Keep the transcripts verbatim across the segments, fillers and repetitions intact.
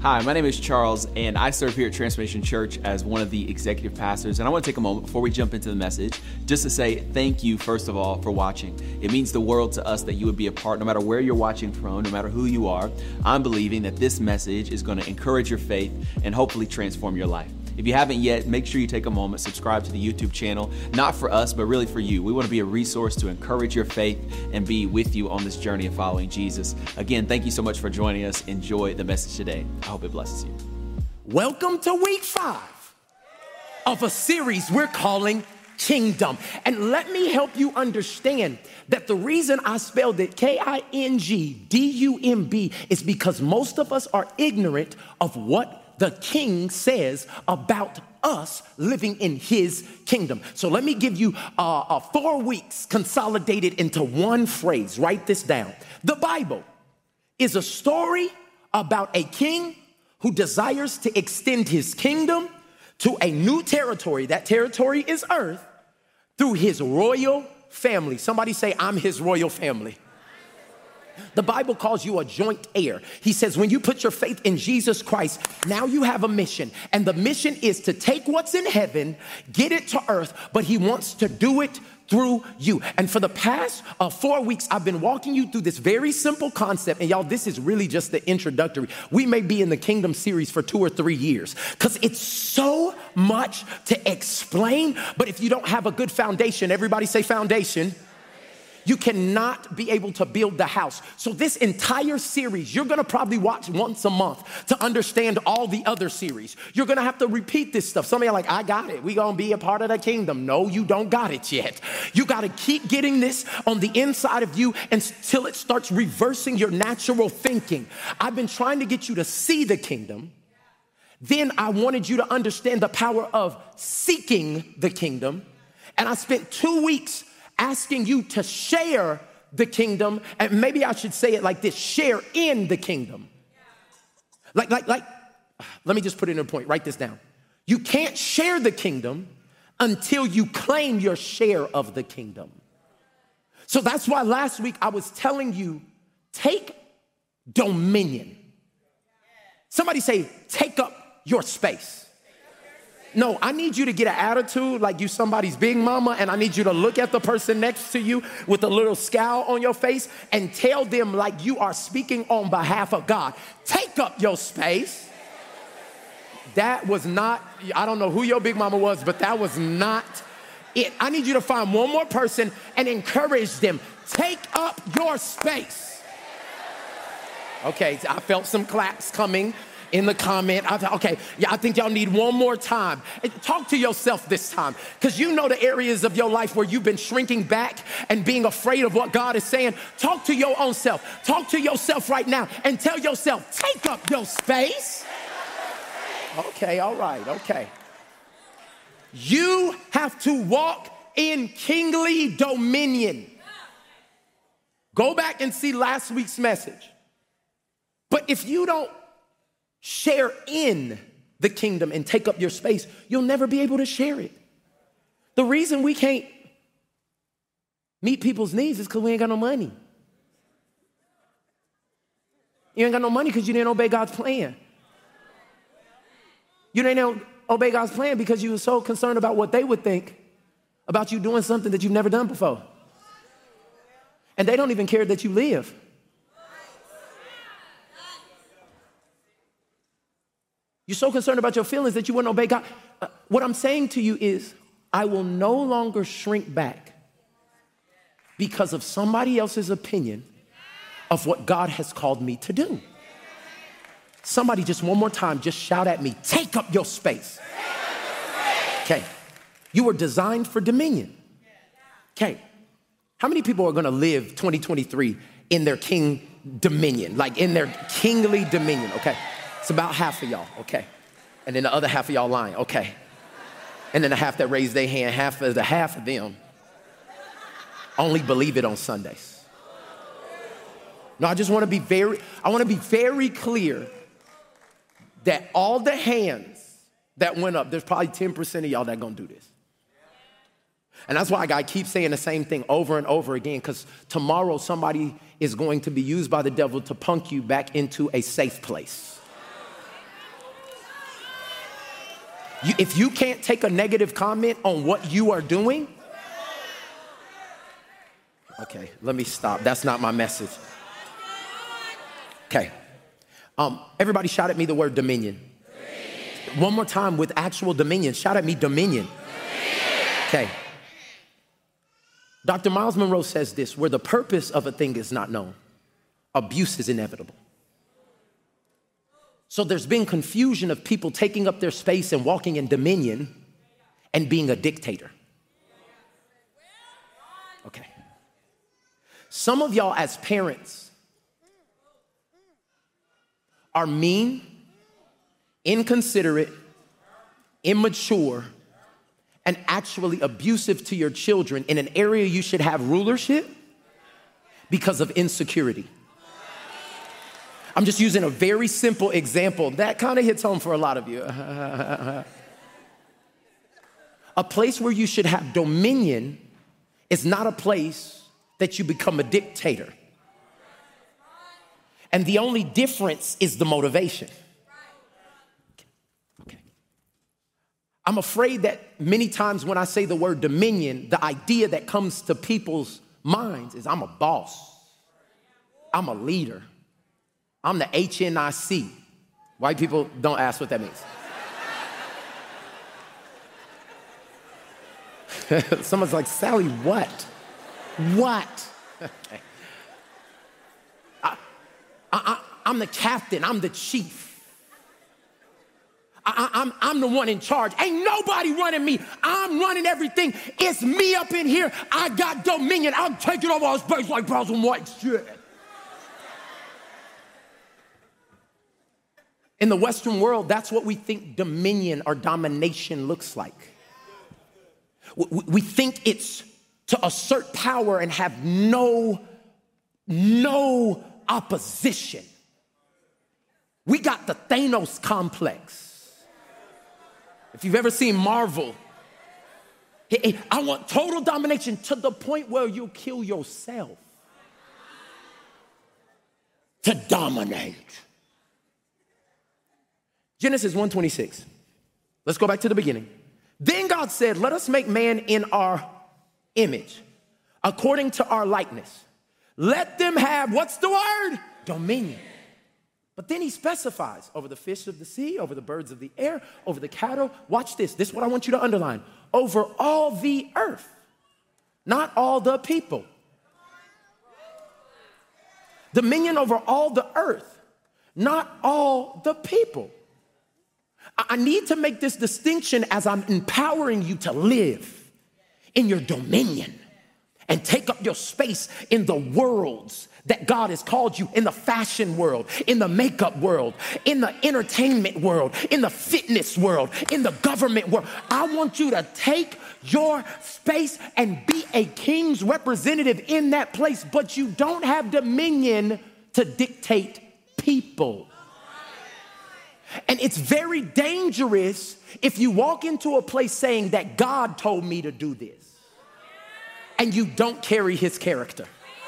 Hi, my name is Charles, and I serve here at Transformation Church as one of the executive pastors. And I want to take a moment before we jump into the message just to say thank you, first of all, for watching. It means the world to us that you would be a part, no matter where you're watching from, no matter who you are. I'm believing that this message is going to encourage your faith and hopefully transform your life. If you haven't yet, make sure you take a moment, subscribe to the YouTube channel, not for us, but really for you. We want to be a resource to encourage your faith and be with you on this journey of following Jesus. Again, thank you so much for joining us. Enjoy the message today. I hope it blesses you. Welcome to week five of a series we're calling Kingdom. And let me help you understand that the reason I spelled it K I N G D U M B is because most of us are ignorant of what the King says about us living in his kingdom. So let me give you uh, uh, four weeks consolidated into one phrase. Write this down. The Bible is a story about a king who desires to extend his kingdom to a new territory. That territory is earth through his royal family. Somebody say, I'm his royal family. The Bible calls you a joint heir. He says, when you put your faith in Jesus Christ, now you have a mission. And the mission is to take what's in heaven, get it to earth, but he wants to do it through you. And for the past uh, four weeks, I've been walking you through this very simple concept. And y'all, this is really just the introductory. We may be in the Kingdom series for two or three years because it's so much to explain. But if you don't have a good foundation, everybody say foundation, you cannot be able to build the house. So this entire series, you're gonna probably watch once a month to understand all the other series. You're gonna have to repeat this stuff. Some of you are like, I got it. We gonna be a part of the kingdom. No, you don't got it yet. You gotta keep getting this on the inside of you until it starts reversing your natural thinking. I've been trying to get you to see the kingdom. Then I wanted you to understand the power of seeking the kingdom. And I spent two weeks asking you to share the kingdom, and maybe I should say it like this, share in the kingdom. Like, like, like, let me just put it in a point, write this down. You can't share the kingdom until you claim your share of the kingdom. So that's why last week I was telling you, take dominion. Somebody say, take up your space. No, I need you to get an attitude like you somebody's big mama, and I need you to look at the person next to you with a little scowl on your face and tell them like you are speaking on behalf of God. Take up your space. That was not, I don't know who your big mama was, but that was not it. I need you to find one more person and encourage them. Take up your space. Okay, I felt some claps coming in the comment. I thought, okay, yeah, I think y'all need one more time. Talk to yourself this time, because you know the areas of your life where you've been shrinking back and being afraid of what God is saying. Talk to your own self. Talk to yourself right now and tell yourself, take up your space. Okay, all right, okay. You have to walk in kingly dominion. Go back and see last week's message. But if you don't share in the kingdom and take up your space, you'll never be able to share it. The reason we can't meet people's needs is because we ain't got no money. You ain't got no money because you didn't obey God's plan. You didn't obey God's plan because you were so concerned about what they would think about you doing something that you've never done before. And they don't even care that you live. You're so concerned about your feelings that you wouldn't obey God. Uh, what I'm saying to you is, I will no longer shrink back because of somebody else's opinion of what God has called me to do. Somebody just one more time, just shout at me, take up your space. Okay, you were designed for dominion. Okay, how many people are gonna live twenty twenty-three in their king dominion, like in their kingly dominion, okay? It's about half of y'all, okay. And then the other half of y'all lying, okay. And then the half that raised their hand, half of the half of them only believe it on Sundays. No, I just wanna be very, I wanna be very clear that all the hands that went up, there's probably ten percent of y'all that gonna do this. And that's why I keep saying the same thing over and over again, because tomorrow somebody is going to be used by the devil to punk you back into a safe place. You, if you can't take a negative comment on what you are doing, okay, let me stop. That's not my message. Okay. Um, everybody shout at me the word dominion. Dominion. One more time with actual dominion. Shout at me dominion. Dominion. Okay. Doctor Miles Monroe says this, where the purpose of a thing is not known, abuse is inevitable. So there's been confusion of people taking up their space and walking in dominion and being a dictator. Okay. Some of y'all as parents are mean, inconsiderate, immature, and actually abusive to your children in an area you should have rulership because of insecurity. I'm just using a very simple example. That kind of hits home for a lot of you. A place where you should have dominion is not a place that you become a dictator. And the only difference is the motivation. Okay. I'm afraid that many times when I say the word dominion, the idea that comes to people's minds is I'm a boss. I'm a leader. I'm the H N I C. White people don't ask what that means. Someone's like, Sally, what? What? Okay. I, I, I'm the captain. I'm the chief. I, I'm, I'm the one in charge. Ain't nobody running me. I'm running everything. It's me up in here. I got dominion. I'm taking over all space like brown and white shit. In the Western world, that's what we think dominion or domination looks like. We think it's to assert power and have no, no opposition. We got the Thanos complex. If you've ever seen Marvel, I want total domination to the point where you'll kill yourself to dominate. Genesis one twenty-six. Let's go back to the beginning. Then God said, let us make man in our image, according to our likeness. Let them have, what's the word? Dominion. But then he specifies over the fish of the sea, over the birds of the air, over the cattle. Watch this. This is what I want you to underline. Over all the earth, not all the people. Dominion over all the earth, not all the people. I need to make this distinction as I'm empowering you to live in your dominion and take up your space in the worlds that God has called you, in the fashion world, in the makeup world, in the entertainment world, in the fitness world, in the government world. I want you to take your space and be a king's representative in that place, but you don't have dominion to dictate people. And it's very dangerous if you walk into a place saying that God told me to do this and you don't carry his character.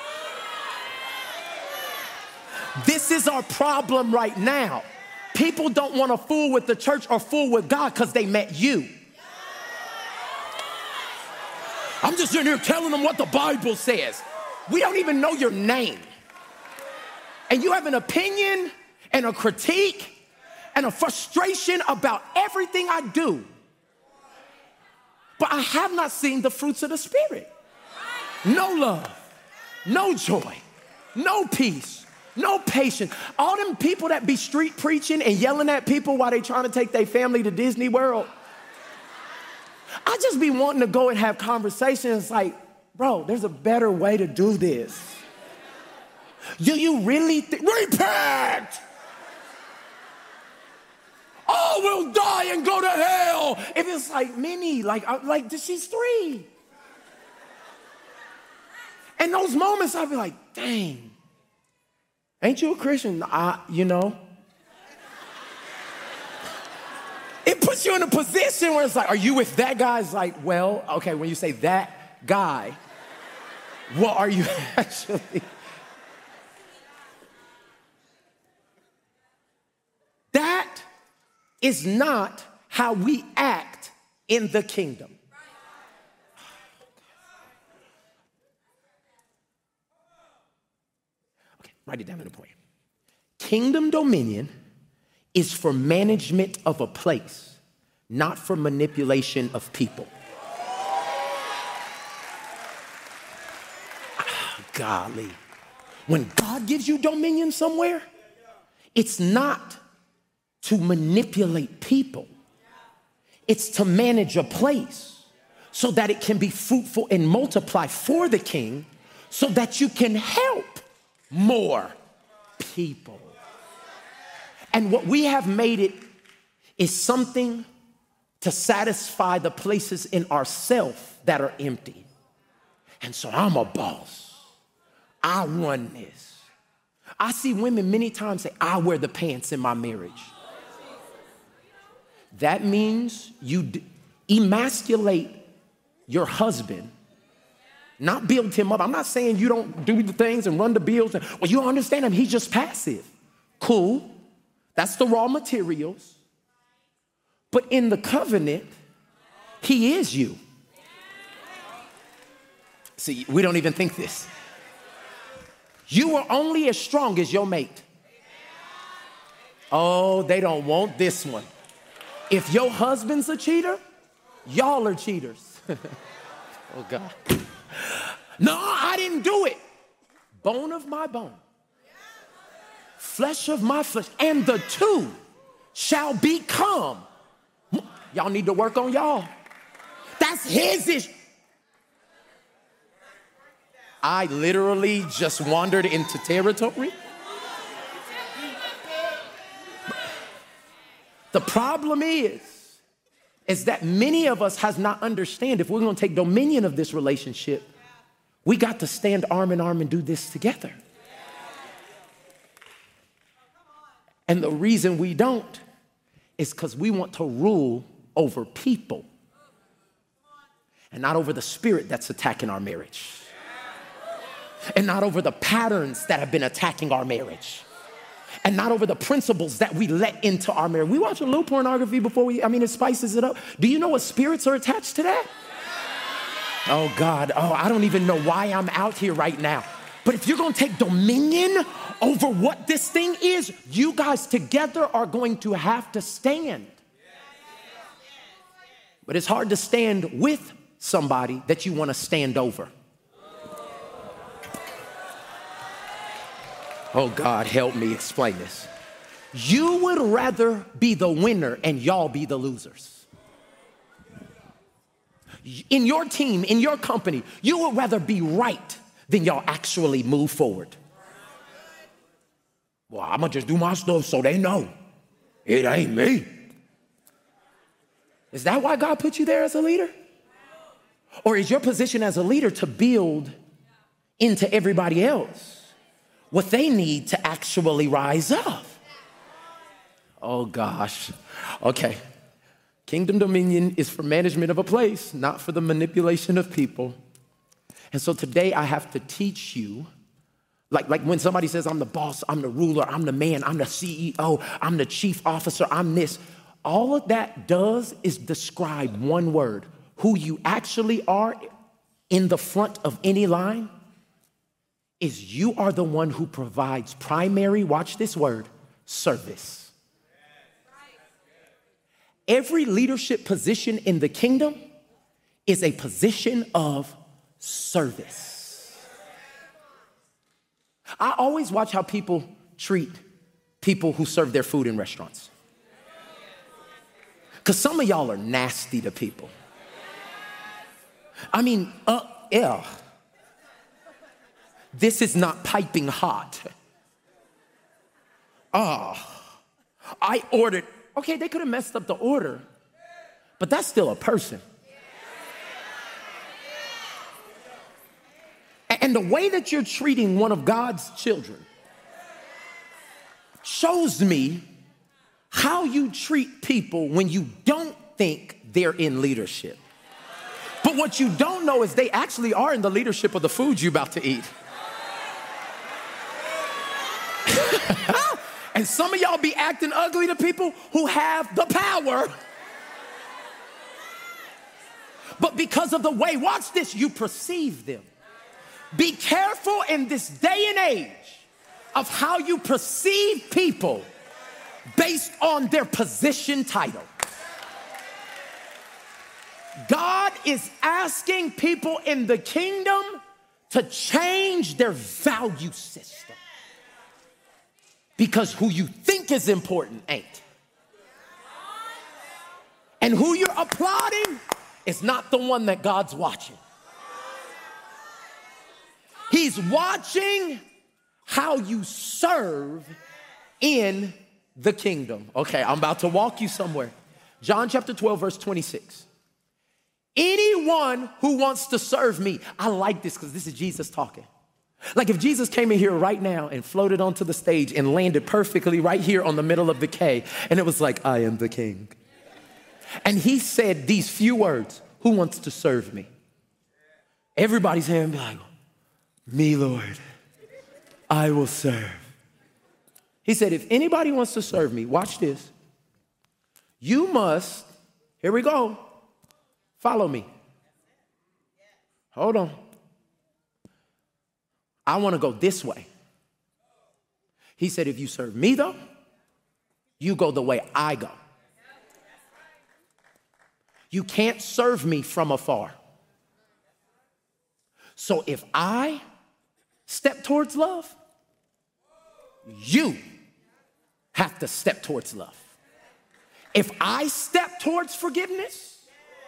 This is our problem right now. People don't want to fool with the church or fool with God because they met you. I'm just in here telling them what the Bible says. We don't even know your name. And you have an opinion and a critique and a frustration about everything I do. But I have not seen the fruits of the Spirit. No love, no joy, no peace, no patience. All them people that be street preaching and yelling at people while they trying to take their family to Disney World. I just be wanting to go and have conversations like, bro, there's a better way to do this. Do you really think, repent! Oh, we'll die and go to hell. If it's like Minnie, like, like she's three. And those moments, I'll be like, dang, ain't you a Christian? I, you know. It puts you in a position where it's like, are you with that guy? It's like, well, okay, when you say that guy, what are you actually? That is not how we act in the kingdom. Okay, write it down in a point. Kingdom dominion is for management of a place, not for manipulation of people. Oh, golly. When God gives you dominion somewhere, it's not to manipulate people. It's to manage a place so that it can be fruitful and multiply for the king so that you can help more people. And what we have made it is something to satisfy the places in ourself that are empty. And so I'm a boss. I run this. I see women many times say, I wear the pants in my marriage. That means you d- emasculate your husband, not build him up. I'm not saying you don't do the things and run the bills. And, well, you understand him. He's just passive. Cool. That's the raw materials. But in the covenant, he is you. See, we don't even think this. You are only as strong as your mate. Oh, they don't want this one. If your husband's a cheater, y'all are cheaters. Oh, God. No, I didn't do it. Bone of my bone, flesh of my flesh, and the two shall become. Y'all need to work on y'all. That's his issue. I literally just wandered into territory. The problem is, is that many of us has not understand if we're going to take dominion of this relationship, we got to stand arm in arm and do this together. And the reason we don't is because we want to rule over people and not over the spirit that's attacking our marriage and not over the patterns that have been attacking our marriage. And not over the principles that we let into our marriage. We watch a little pornography before we, I mean, it spices it up. Do you know what spirits are attached to that? Oh, God. Oh, I don't even know why I'm out here right now. But if you're going to take dominion over what this thing is, you guys together are going to have to stand. But it's hard to stand with somebody that you want to stand over. Oh, God, help me explain this. You would rather be the winner and y'all be the losers. In your team, in your company, you would rather be right than y'all actually move forward. Well, I'm going to just do my stuff so they know it ain't me. Is that why God put you there as a leader? Or is your position as a leader to build into everybody else what they need to actually rise up? Oh, gosh. Okay. Kingdom dominion is for management of a place, not for the manipulation of people. And so today I have to teach you, like, like when somebody says, I'm the boss, I'm the ruler, I'm the man, I'm the C E O, I'm the chief officer, I'm this. All of that does is describe one word. Who you actually are in the front of any line is you are the one who provides primary, watch this word, service. Every leadership position in the kingdom is a position of service. I always watch how people treat people who serve their food in restaurants. Because some of y'all are nasty to people. I mean, uh, yeah. This is not piping hot. Oh, I ordered. Okay, they could have messed up the order, but that's still a person. And the way that you're treating one of God's children shows me how you treat people when you don't think they're in leadership. But what you don't know is they actually are in the leadership of the food you're about to eat. And some of y'all be acting ugly to people who have the power but because of the way, watch this, you perceive them. Be careful in this day and age of how you perceive people based on their position title. God is asking people in the kingdom to change their value system. Because who you think is important ain't. And who you're applauding is not the one that God's watching. He's watching how you serve in the kingdom. Okay, I'm about to walk you somewhere. John chapter twelve, verse twenty-six. Anyone who wants to serve me. I like this because this is Jesus talking. Like if Jesus came in here right now and floated onto the stage and landed perfectly right here on the middle of the K, and it was like, I am the king. And he said these few words, who wants to serve me? Everybody's hand be like, me, Lord, I will serve. He said, if anybody wants to serve me, watch this. You must, here we go, follow me. Hold on. I want to go this way. He said, if you serve me though, you go the way I go. You can't serve me from afar. So if I step towards love, you have to step towards love. If I step towards forgiveness,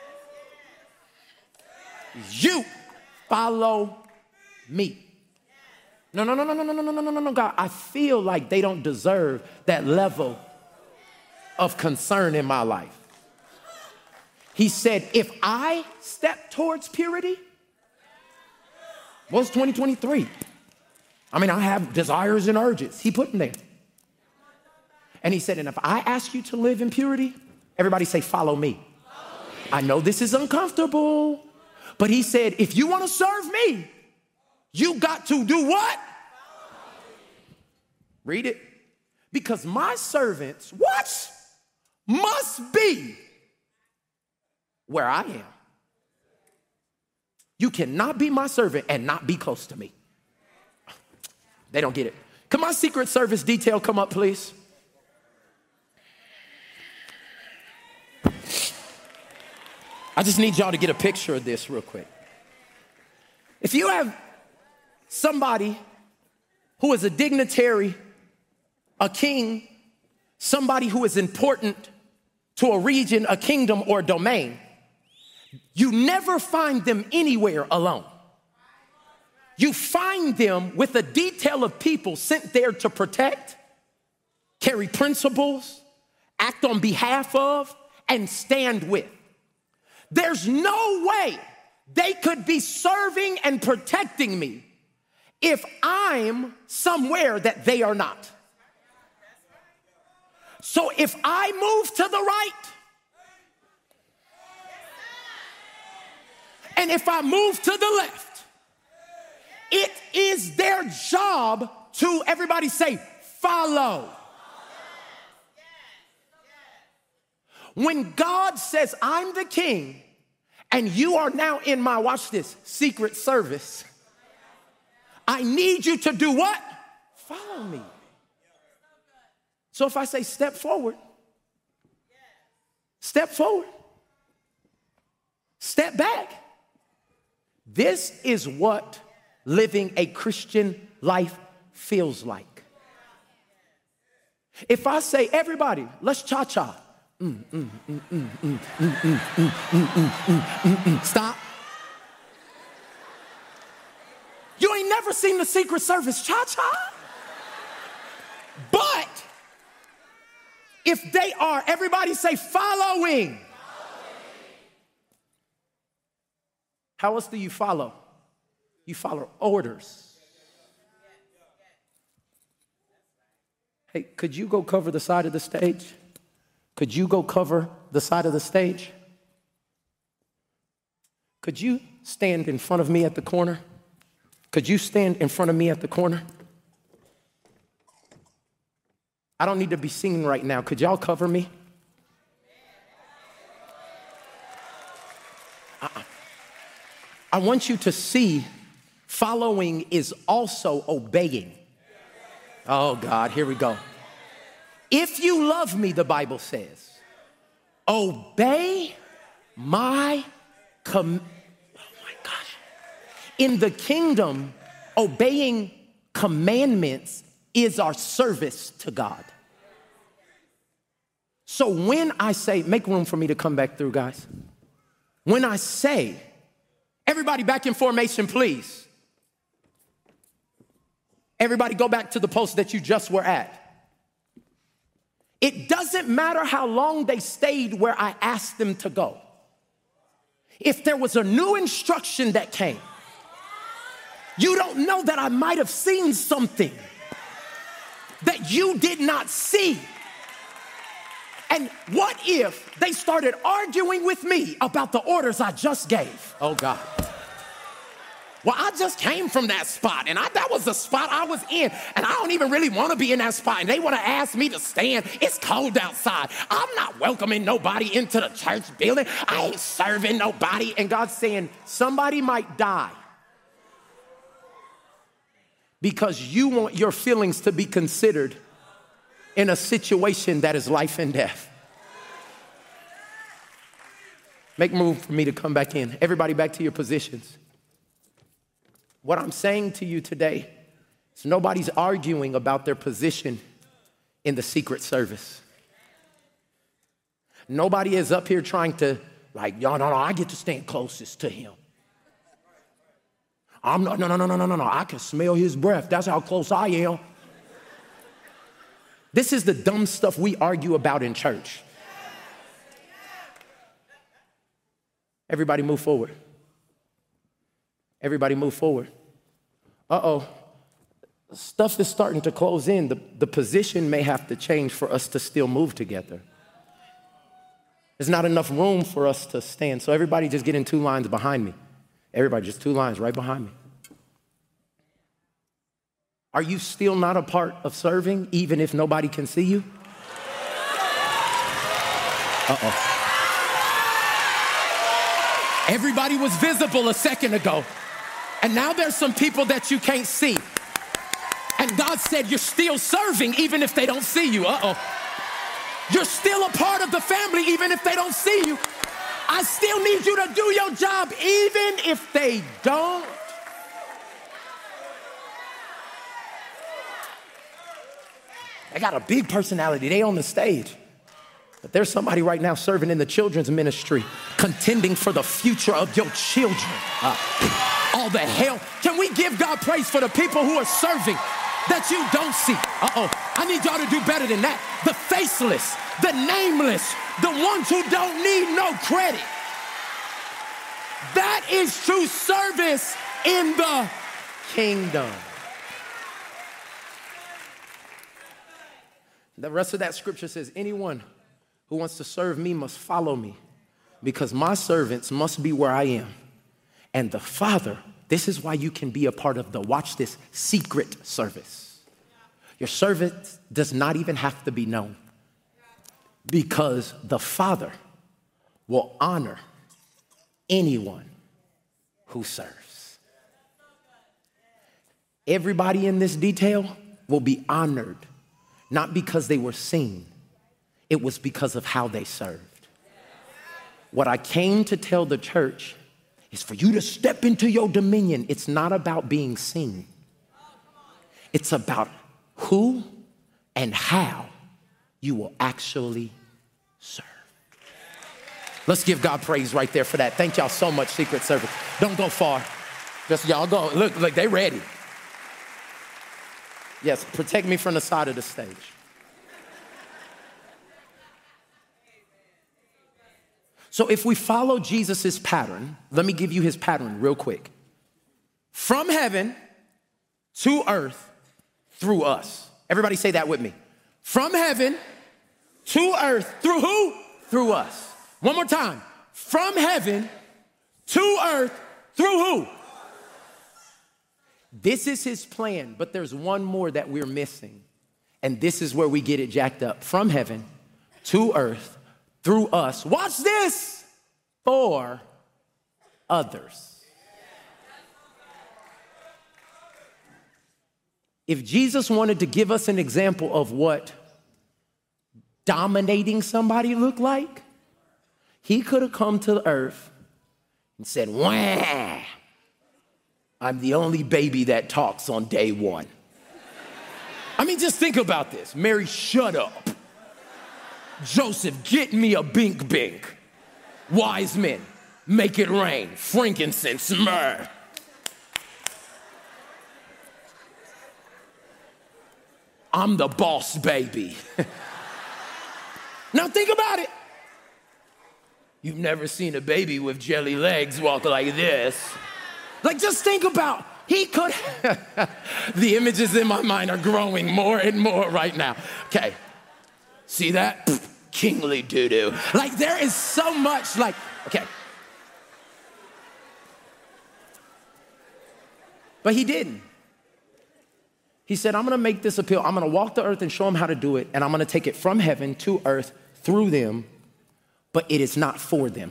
you follow me. No, no, no, no, no, no, no, no, no, no, no, God. I feel like they don't deserve that level of concern in my life. He said, if I step towards purity, what's twenty twenty-three? I mean, I have desires and urges. He put them there. And he said, and if I ask you to live in purity, everybody say, follow me. Follow me. I know this is uncomfortable, but he said, if you want to serve me, you got to do what? Read it. Because my servants, what? Must be where I am. You cannot be my servant and not be close to me. They don't get it. Can my Secret Service detail come up, please? I just need y'all to get a picture of this real quick. If you have somebody who is a dignitary, a king, somebody who is important to a region, a kingdom, or a domain, you never find them anywhere alone. You find them with a detail of people sent there to protect, carry principles, act on behalf of, and stand with. There's no way they could be serving and protecting me if I'm somewhere that they are not. So if I move to the right, and if I move to the left, it is their job to, everybody say, follow. When God says, I'm the king, and you are now in my, watch this, secret service, I need you to do what? Follow me. So if I say step forward, step forward, step back. This is what living a Christian life feels like. If I say, everybody, let's cha-cha. Mm, mm, mm, mm, mm, mm, mm, mm, mm, mm, mm, mm. Stop. You ain't never seen the Secret Service cha-cha. But if they are, everybody say following. How else do you follow? You follow orders. Hey, could you go cover the side of the stage? Could you go cover the side of the stage? Could you stand in front of me at the corner? Could you stand in front of me at the corner? I don't need to be seen right now. Could y'all cover me? Uh-uh. I want you to see following is also obeying. Oh God, here we go. If you love me, the Bible says, obey my com- oh my gosh. In the kingdom, obeying commandments is our service to God. So when I say, make room for me to come back through, guys. When I say, everybody back in formation, please. Everybody go back to the post that you just were at. It doesn't matter how long they stayed where I asked them to go. If there was a new instruction that came, you don't know that I might have seen something that you did not see. And what if they started arguing with me about the orders I just gave? Oh God. Well, I just came from that spot, and I, that was the spot I was in, and I don't even really want to be in that spot, and they want to ask me to stand. It's cold outside. I'm not welcoming nobody into the church building. I ain't serving nobody. And God's saying, somebody might die because you want your feelings to be considered in a situation that is life and death. Make room for me to come back in. Everybody back to your positions. What I'm saying to you today is nobody's arguing about their position in the Secret Service. Nobody is up here trying to, like, y'all, no, no, I get to stand closest to him. I'm not, no, no, no, no, no, no, no, I can smell his breath. That's how close I am. This is the dumb stuff we argue about in church. Everybody move forward. Everybody move forward. Uh-oh. Stuff is starting to close in. The, the position may have to change for us to still move together. There's not enough room for us to stand. So everybody just get in two lines behind me. Everybody, just two lines right behind me. Are you still not a part of serving, even if nobody can see you? Uh-oh. Everybody was visible a second ago. And now there's some people that you can't see. And God said you're still serving even if they don't see you. Uh-oh. You're still a part of the family even if they don't see you. I still need you to do your job even if they don't. They got a big personality. They on the stage. But there's somebody right now serving in the children's ministry, contending for the future of your children. Uh, all the hell. Can we give God praise for the people who are serving that you don't see? Uh-oh. I need y'all to do better than that. The faceless, the nameless, the ones who don't need no credit. That is true service in the kingdom. The rest of that scripture says, anyone who wants to serve me must follow me, because my servants must be where I am. And the Father, this is why you can be a part of the, watch this, secret service. Your servant does not even have to be known, because the Father will honor anyone who serves. Everybody in this detail will be honored, not because they were seen. It was because of how they served. What I came to tell the church is for you to step into your dominion. It's not about being seen. It's about who and how you will actually serve. Let's give God praise right there for that. Thank y'all so much, Secret Service. Don't go far. Just y'all go. Look, look, they ready. Yes, protect me from the side of the stage. So if we follow Jesus's pattern, let me give you his pattern real quick. From heaven to earth through us. Everybody say that with me. From heaven to earth through who? Through us. One more time. From heaven to earth through who? This is his plan, but there's one more that we're missing. And this is where we get it jacked up. From heaven to earth through us. Watch this. For others. If Jesus wanted to give us an example of what dominating somebody looked like, he could have come to the earth and said, wah, I'm the only baby that talks on day one. I mean, just think about this. Mary, shut up. Joseph, get me a bink bink. Wise men, make it rain. Frankincense, myrrh. I'm the boss baby. Now think about it. You've never seen a baby with jelly legs walk like this. Like, just think about, he could, the images in my mind are growing more and more right now. Okay, see that? Pfft, kingly doo-doo. Like, there is so much, like, okay. But he didn't. He said, I'm gonna make this appeal. I'm gonna walk the earth and show them how to do it, and I'm gonna take it from heaven to earth through them, but it is not for them.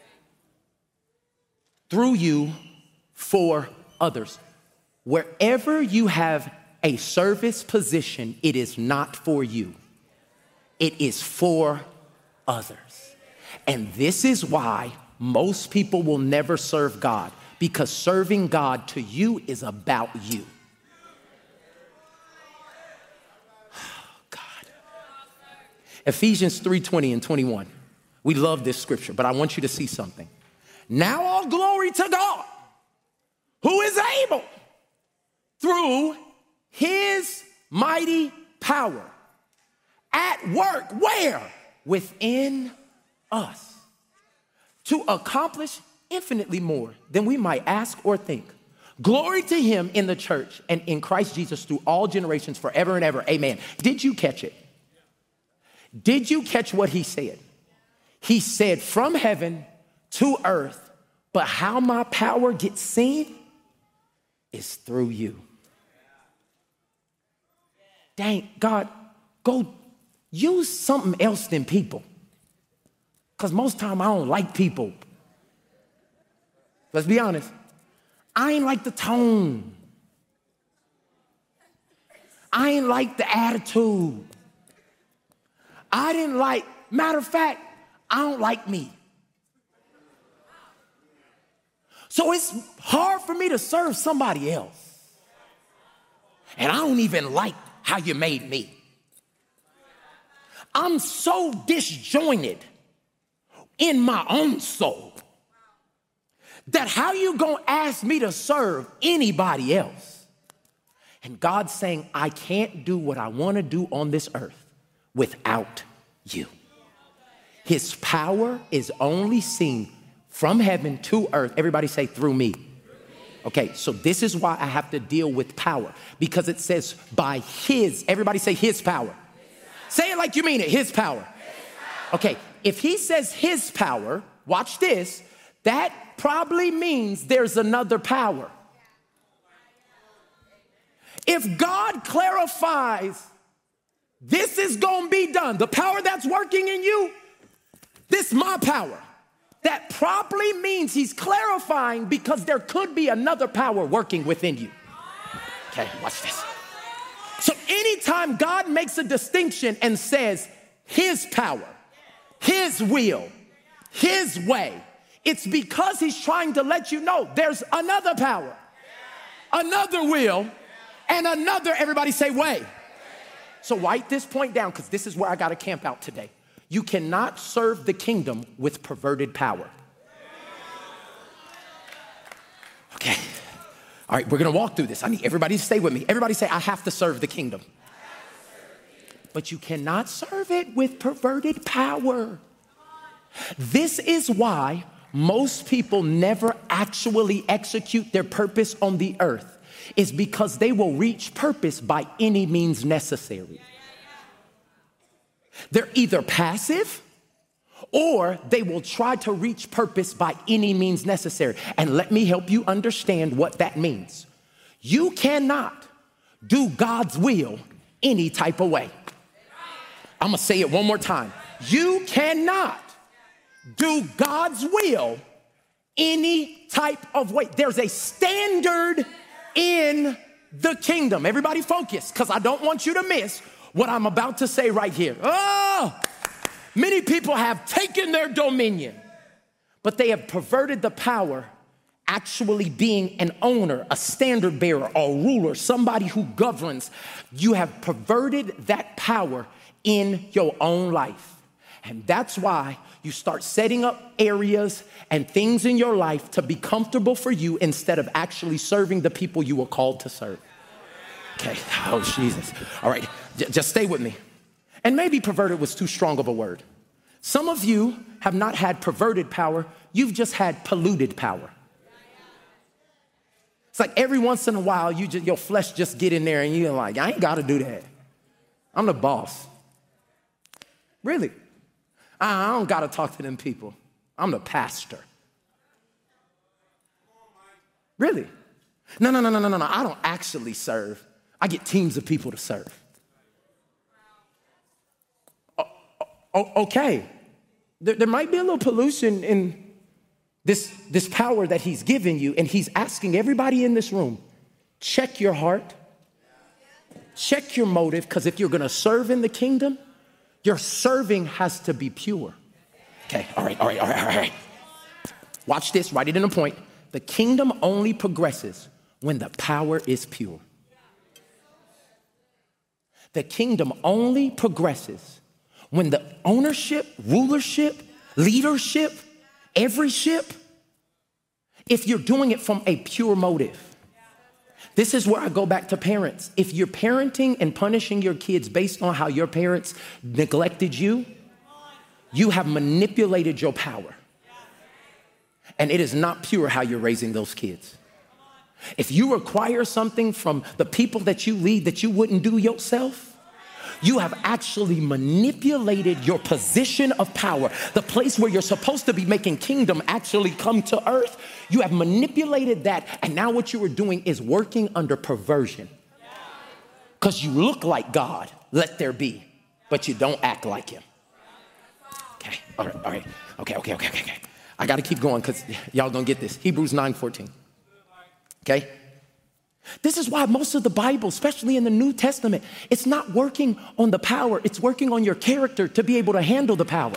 Through you, for others. Wherever you have a service position, it is not for you. It is for others. And this is why most people will never serve God, because serving God to you is about you. Ephesians three twenty and twenty-one. We love this scripture, but I want you to see something. Now all glory to God, who is able, through his mighty power, at work, where? Within us, to accomplish infinitely more than we might ask or think. Glory to him in the church and in Christ Jesus through all generations, forever and ever. Amen. Did you catch it? Did you catch what he said? He said, from heaven to earth, but how my power gets seen is through you. Dang, God, go use something else than people. Because most time I don't like people. Let's be honest. I ain't like the tone. I ain't like the attitude. I didn't like, matter of fact, I don't like me. So it's hard for me to serve somebody else. And I don't even like how you made me. I'm so disjointed in my own soul that how you gonna ask me to serve anybody else? And God's saying, I can't do what I wanna do on this earth without you. His power is only seen from heaven to earth. Everybody say, through me. Okay, so this is why I have to deal with power, because it says by his, everybody say his power. Say it like you mean it, his power. Okay, if he says his power, watch this, that probably means there's another power. If God clarifies, this is gonna be done, the power that's working in you, this is my power. That probably means he's clarifying because there could be another power working within you. Okay, watch this. So anytime God makes a distinction and says his power, his will, his way, it's because he's trying to let you know there's another power, another will, and another, everybody say way. So write this point down, because this is where I got to camp out today. You cannot serve the kingdom with perverted power. Okay. All right, we're going to walk through this. I need everybody to stay with me. Everybody say, I have to serve the kingdom. But you cannot serve it with perverted power. This is why most people never actually execute their purpose on the earth, is because they will reach purpose by any means necessary. They're either passive or they will try to reach purpose by any means necessary. And let me help you understand what that means. You cannot do God's will any type of way. I'm gonna say it one more time. You cannot do God's will any type of way. There's a standard in the kingdom. Everybody focus, because I don't want you to miss what I'm about to say right here. Oh, many people have taken their dominion, but they have perverted the power actually being an owner, a standard bearer, a ruler, somebody who governs. You have perverted that power in your own life. And that's why you start setting up areas and things in your life to be comfortable for you instead of actually serving the people you were called to serve. Okay, oh Jesus. All right, J- just stay with me. And maybe perverted was too strong of a word. Some of you have not had perverted power, you've just had polluted power. It's like every once in a while, you just, your flesh just get in there and you're like, I ain't got to do that. I'm the boss. Really? I don't got to talk to them people. I'm the pastor. Really? No, no, no, no, no, no, no. I don't actually serve. I get teams of people to serve. O- o- okay. There, there might be a little pollution in This, this power that he's given you, and he's asking everybody in this room, check your heart, check your motive, because if you're gonna serve in the kingdom, your serving has to be pure. Okay, all right, all right, all right, all right. Watch this, write it in a point. The kingdom only progresses when the power is pure. The kingdom only progresses when the ownership, rulership, leadership, every ship, if you're doing it from a pure motive. This is where I go back to parents. If you're parenting and punishing your kids based on how your parents neglected you, you have manipulated your power. And it is not pure how you're raising those kids. If you require something from the people that you lead that you wouldn't do yourself, you have actually manipulated your position of power, the place where you're supposed to be making kingdom actually come to earth. You have manipulated that, and now what you are doing is working under perversion. Because you look like God, let there be, but you don't act like him. Okay, all right, all right, okay, okay, okay, okay, okay. I gotta keep going because y'all gonna get this. Hebrews nine fourteen, okay? This is why most of the Bible, especially in the New Testament, it's not working on the power, it's working on your character to be able to handle the power.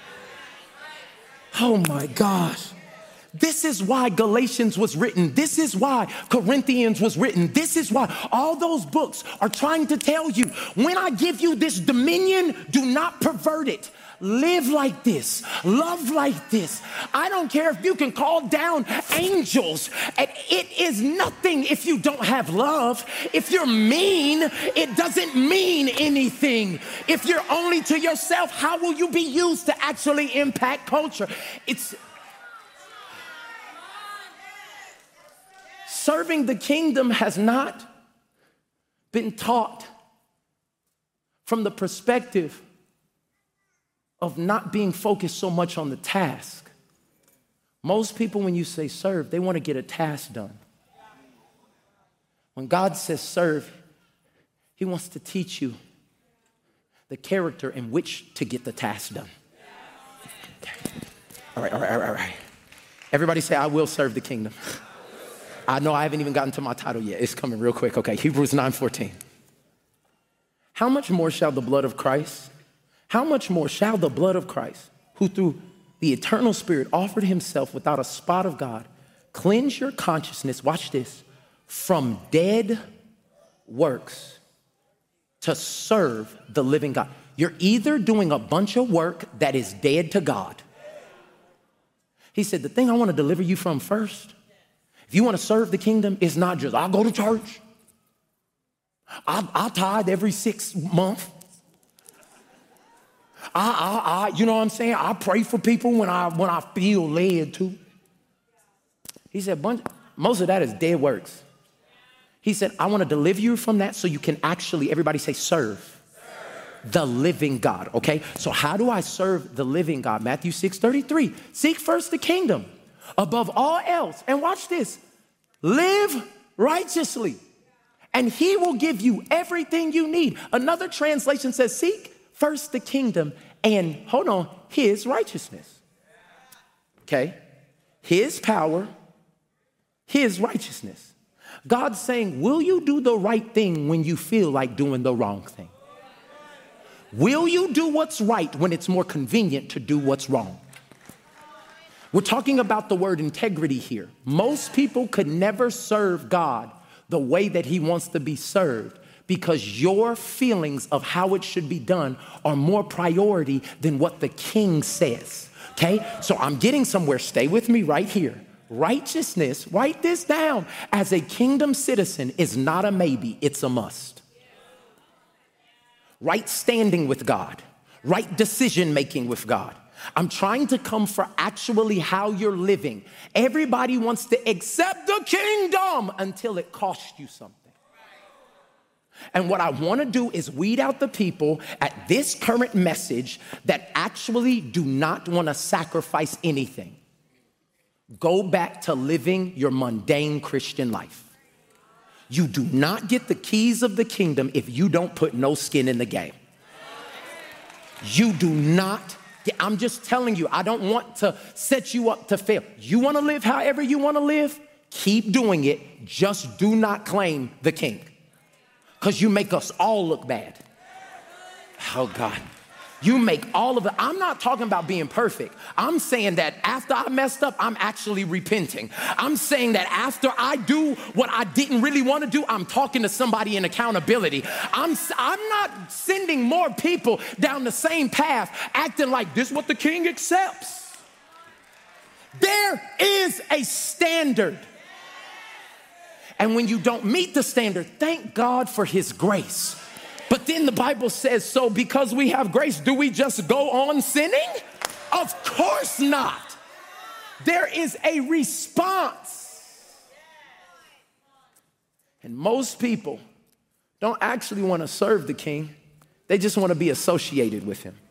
Oh my gosh. This is why Galatians was written. This is why Corinthians was written. This is why all those books are trying to tell you, when I give you this dominion, do not pervert it. Live like this, love like this. I don't care if you can call down angels. It is nothing if you don't have love. If you're mean, it doesn't mean anything. If you're only to yourself, how will you be used to actually impact culture? It's serving the kingdom has not been taught from the perspective of not being focused so much on the task. Most people, when you say serve, they want to get a task done. When God says serve, he wants to teach you the character in which to get the task done. Okay. All right, all right, all right, all right. Everybody say, I will serve the kingdom. I know I haven't even gotten to my title yet. It's coming real quick. Okay, Hebrews nine fourteen. How much more shall the blood of Christ How much more shall the blood of Christ, who through the eternal Spirit offered himself without a spot of God, cleanse your consciousness, watch this, from dead works to serve the living God. You're either doing a bunch of work that is dead to God. He said, the thing I want to deliver you from first, if you want to serve the kingdom, is not just, I'll go to church. I'll, I'll tithe every six months. I, I, I, you know what I'm saying? I pray for people when I when I feel led to. He said, bunch, most of that is dead works. He said, I want to deliver you from that so you can actually, everybody say, serve, serve the living God, okay? So how do I serve the living God? Matthew six thirty-three, seek first the kingdom above all else. And watch this, live righteously, and he will give you everything you need. Another translation says, seek first the kingdom and, hold on, his righteousness. Okay? His power, his righteousness. God's saying, will you do the right thing when you feel like doing the wrong thing? Will you do what's right when it's more convenient to do what's wrong? We're talking about the word integrity here. Most people could never serve God the way that he wants to be served because your feelings of how it should be done are more priority than what the king says. Okay, so I'm getting somewhere. Stay with me right here. Righteousness, write this down, as a kingdom citizen is not a maybe, it's a must. Right standing with God, right decision making with God. I'm trying to come for actually how you're living. Everybody wants to accept the kingdom until it costs you something. And what I want to do is weed out the people at this current message that actually do not want to sacrifice anything. Go back to living your mundane Christian life. You do not get the keys of the kingdom if you don't put no skin in the game. You do not. I'm just telling you, I don't want to set you up to fail. You want to live however you want to live? Keep doing it. Just do not claim the king. Because you make us all look bad. Oh, God. You make all of it. I'm not talking about being perfect. I'm saying that after I messed up, I'm actually repenting. I'm saying that after I do what I didn't really want to do, I'm talking to somebody in accountability. I'm, I'm not sending more people down the same path, acting like this is what the king accepts. There is a standard. And when you don't meet the standard, thank God for his grace. But then the Bible says, so because we have grace, do we just go on sinning? Of course not. There is a response. And most people don't actually want to serve the king. They just want to be associated with him.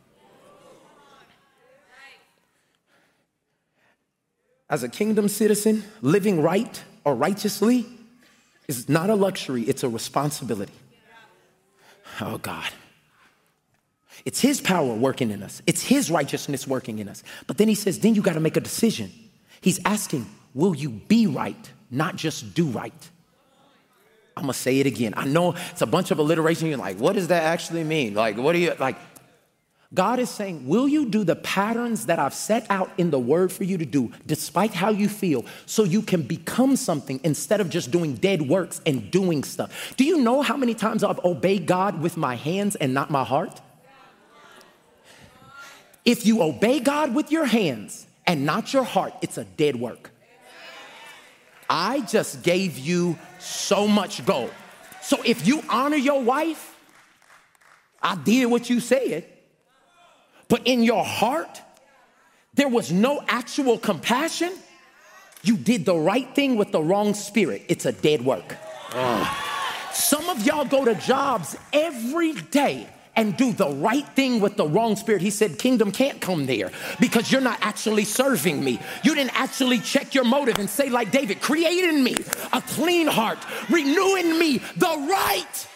As a kingdom citizen, living right or righteously is not a luxury, it's a responsibility. Oh, God. It's his power working in us. It's his righteousness working in us. But then he says, then you got to make a decision. He's asking, will you be right, not just do right? I'm going to say it again. I know it's a bunch of alliteration. You're like, what does that actually mean? Like, what do you, like, God is saying, will you do the patterns that I've set out in the word for you to do, despite how you feel, so you can become something instead of just doing dead works and doing stuff? Do you know how many times I've obeyed God with my hands and not my heart? If you obey God with your hands and not your heart, it's a dead work. I just gave you so much gold. So if you honor your wife, I did what you said. But in your heart, there was no actual compassion. You did the right thing with the wrong spirit. It's a dead work. Oh. Some of y'all go to jobs every day and do the right thing with the wrong spirit. He said, kingdom can't come there because you're not actually serving me. You didn't actually check your motive and say like David, create in me a clean heart, renew in me the right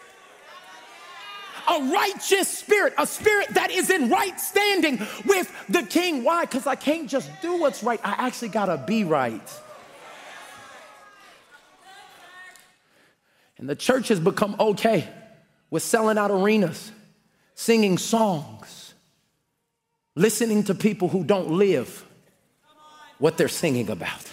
A righteous spirit, a spirit that is in right standing with the king. Why? Because I can't just do what's right. I actually got to be right. And the church has become okay with selling out arenas, singing songs, listening to people who don't live what they're singing about.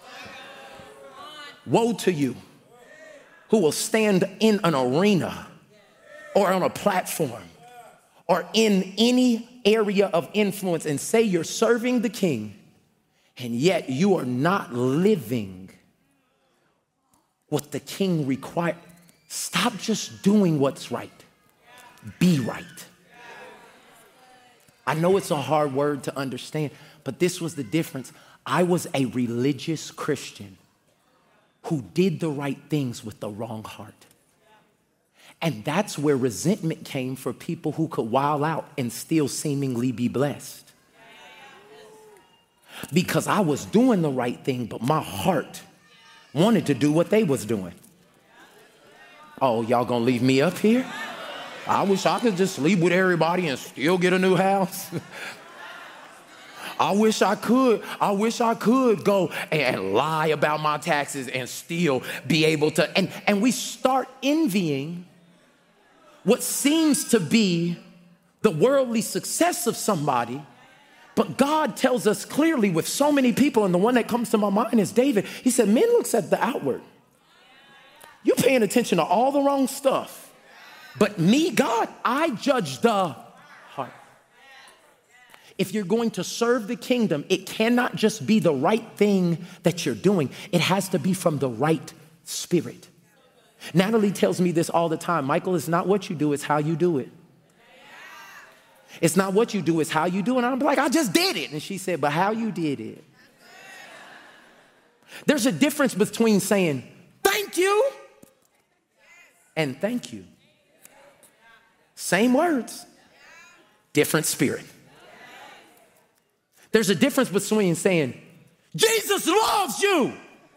Woe to you who will stand in an arena or on a platform, or in any area of influence and say you're serving the king, and yet you are not living what the king requires. Stop just doing what's right. Be right. I know it's a hard word to understand, but this was the difference. I was a religious Christian who did the right things with the wrong heart. And that's where resentment came for people who could wild out and still seemingly be blessed. Because I was doing the right thing, but my heart wanted to do what they was doing. Oh, y'all gonna leave me up here? I wish I could just sleep with everybody and still get a new house. I wish I could. I wish I could go and lie about my taxes and still be able to. And, and we start envying what seems to be the worldly success of somebody. But God tells us clearly with so many people, and the one that comes to my mind is David. He said, men looks at the outward. You're paying attention to all the wrong stuff. But me, God, I judge the heart. If you're going to serve the kingdom, it cannot just be the right thing that you're doing. It has to be from the right spirit. Natalie tells me this all the time. Michael, it's not what you do, it's how you do it. It's not what you do, it's how you do it. And I'm like, I just did it. And she said, but how you did it. There's a difference between saying, thank you, and thank you. Same words, different spirit. There's a difference between saying, Jesus loves you,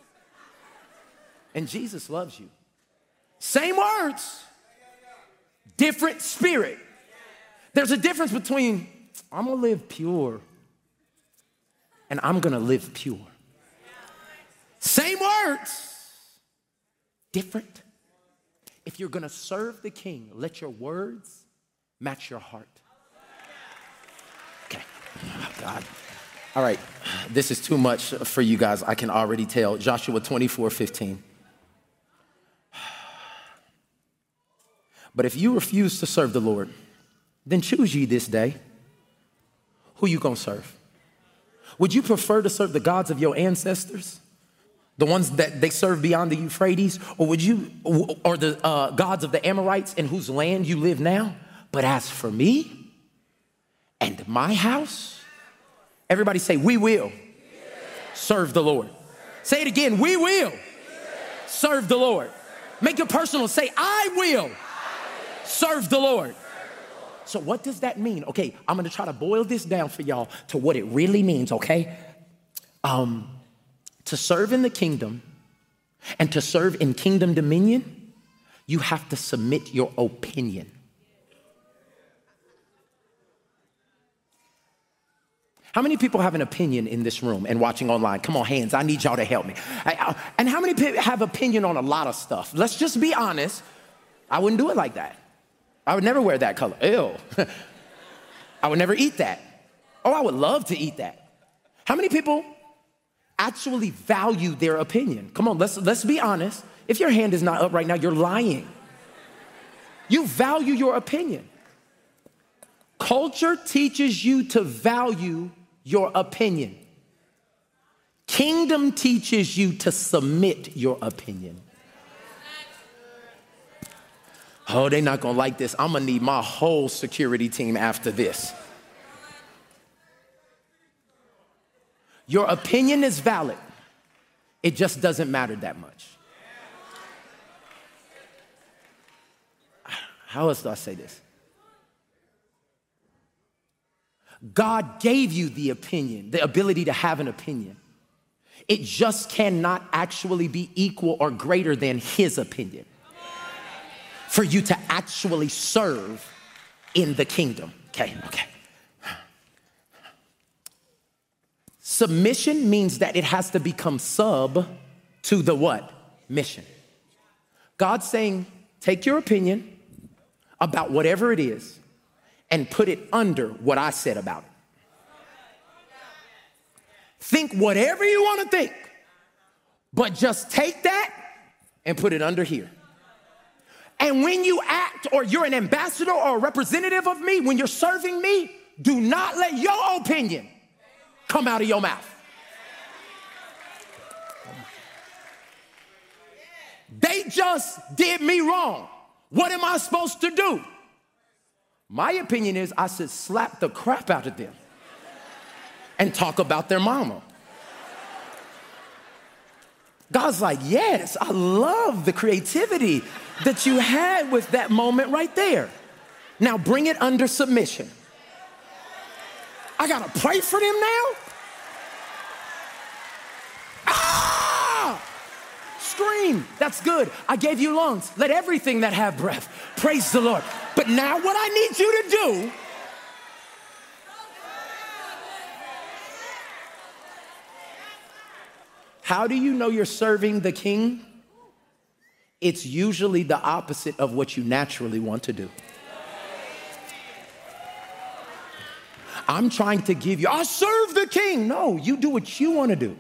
and Jesus loves you. Same words, different spirit. There's a difference between, I'm gonna live pure, and I'm gonna live pure. Same words, different. If you're gonna serve the King, let your words match your heart. Okay, oh God. All right, this is too much for you guys, I can already tell. Joshua twenty-four fifteen. But if you refuse to serve the Lord, then choose ye this day who you gonna serve. Would you prefer to serve the gods of your ancestors? The ones that they serve beyond the Euphrates? Or would you, or the uh, gods of the Amorites in whose land you live now? But as for me and my house, everybody say, we will serve the Lord. Say it again, we will serve the Lord. Make it personal, say, I will serve the Lord. So what does that mean? Okay, I'm gonna try to boil this down for y'all to what it really means, okay? Um, to serve in the kingdom and to serve in kingdom dominion, you have to submit your opinion. How many people have an opinion in this room and watching online? Come on, hands, I need y'all to help me. I, I, and how many people have opinion on a lot of stuff? Let's just be honest. I wouldn't do it like that. I would never wear that color. Ew. I would never eat that. Oh, I would love to eat that. How many people actually value their opinion? Come on, let's, let's be honest. If your hand is not up right now, you're lying. You value your opinion. Culture teaches you to value your opinion. Kingdom teaches you to submit your opinion. Oh, they're not gonna like this. I'm gonna need my whole security team after this. Your opinion is valid. It just doesn't matter that much. How else do I say this? God gave you the opinion, the ability to have an opinion. It just cannot actually be equal or greater than his opinion for you to actually serve in the kingdom. Okay, okay. Submission means that it has to become sub to the what? Mission. God's saying, take your opinion about whatever it is and put it under what I said about it. Think whatever you want to think, but just take that and put it under here. And when you act or you're an ambassador or a representative of me, when you're serving me, do not let your opinion come out of your mouth. They just did me wrong. What am I supposed to do? My opinion is I should slap the crap out of them and talk about their mama. God's like, yes, I love the creativity that you had with that moment right there. Now bring it under submission. I gotta pray for them now? Ah! Scream, that's good. I gave you lungs. Let everything that have breath praise the Lord. But now what I need you to do How do you know you're serving the king? It's usually the opposite of what you naturally want to do. I'm trying to give you, I serve the king. No, you do what you want to do.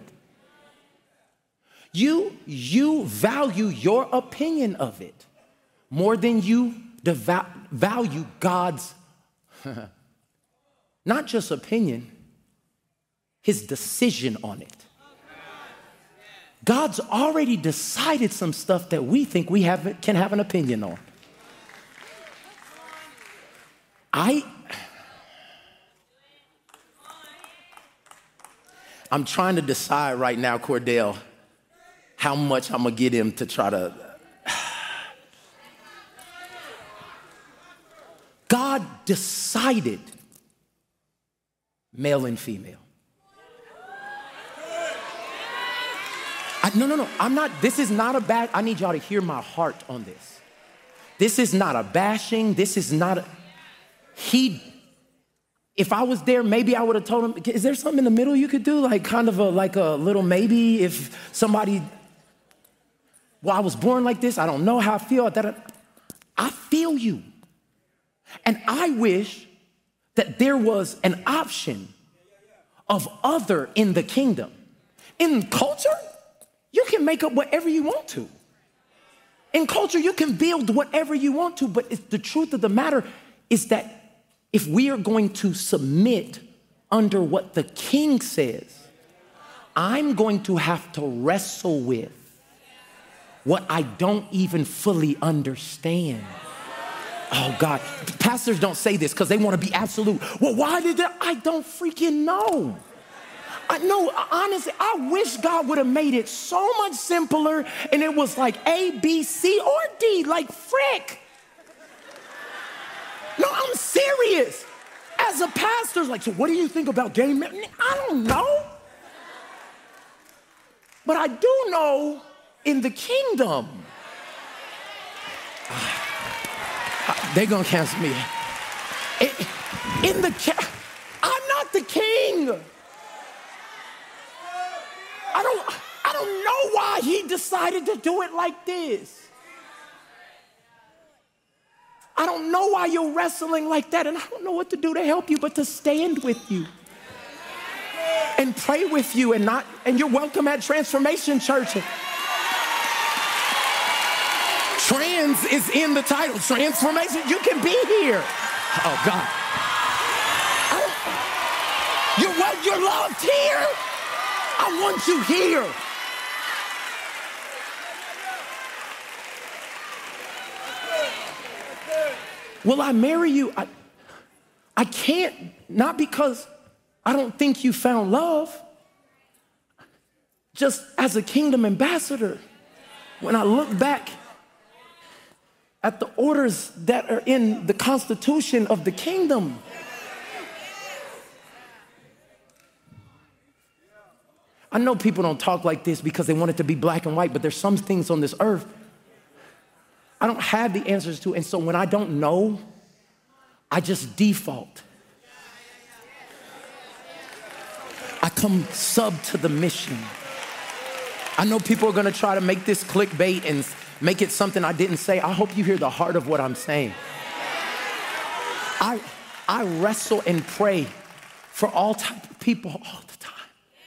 You, you value your opinion of it more than you devout, value God's, not just opinion, his decision on it. God's already decided some stuff that we think we have, can have an opinion on. I, I'm trying to decide right now, Cordell, how much I'm gonna get him to try to. God decided male and female. I, no, no, no, I'm not, this is not a bad, I need y'all to hear my heart on this. This is not a bashing, this is not a, he, if I was there, maybe I would have told him, is there something in the middle you could do? Like kind of a, like a little maybe if somebody, well, I was born like this, I don't know how I feel. That I feel you. And I wish that there was an option of other in the kingdom. In culture, you can make up whatever you want to. In culture, you can build whatever you want to, but it's, the truth of the matter is that if we are going to submit under what the king says, I'm going to have to wrestle with what I don't even fully understand. Oh God, pastors don't say this because they want to be absolute. Well, why did that? I don't freaking know. I know, honestly, I wish God would have made it so much simpler and it was like A, B, C, or D, like frick. No, I'm serious. As a pastor, like, so what do you think about gay men? I don't know. But I do know in the kingdom, they're gonna cancel me. In the, I'm not the king. I don't, I don't know why he decided to do it like this. I don't know why you're wrestling like that, and I don't know what to do to help you but to stand with you and pray with you, and not, and you're welcome at Transformation Church. Trans is in the title, Transformation. You can be here. Oh God. I, you're what? You're loved here. I want you here. Will I marry you? I, I can't, not because I don't think you found love. Just as a kingdom ambassador, when I look back at the orders that are in the Constitution of the kingdom, I know people don't talk like this because they want it to be black and white, but there's some things on this earth I don't have the answers to. And so when I don't know, I just default. I come sub to the mission. I know people are gonna try to make this clickbait and make it something I didn't say. I hope you hear the heart of what I'm saying. I, I wrestle and pray for all type of people all the time.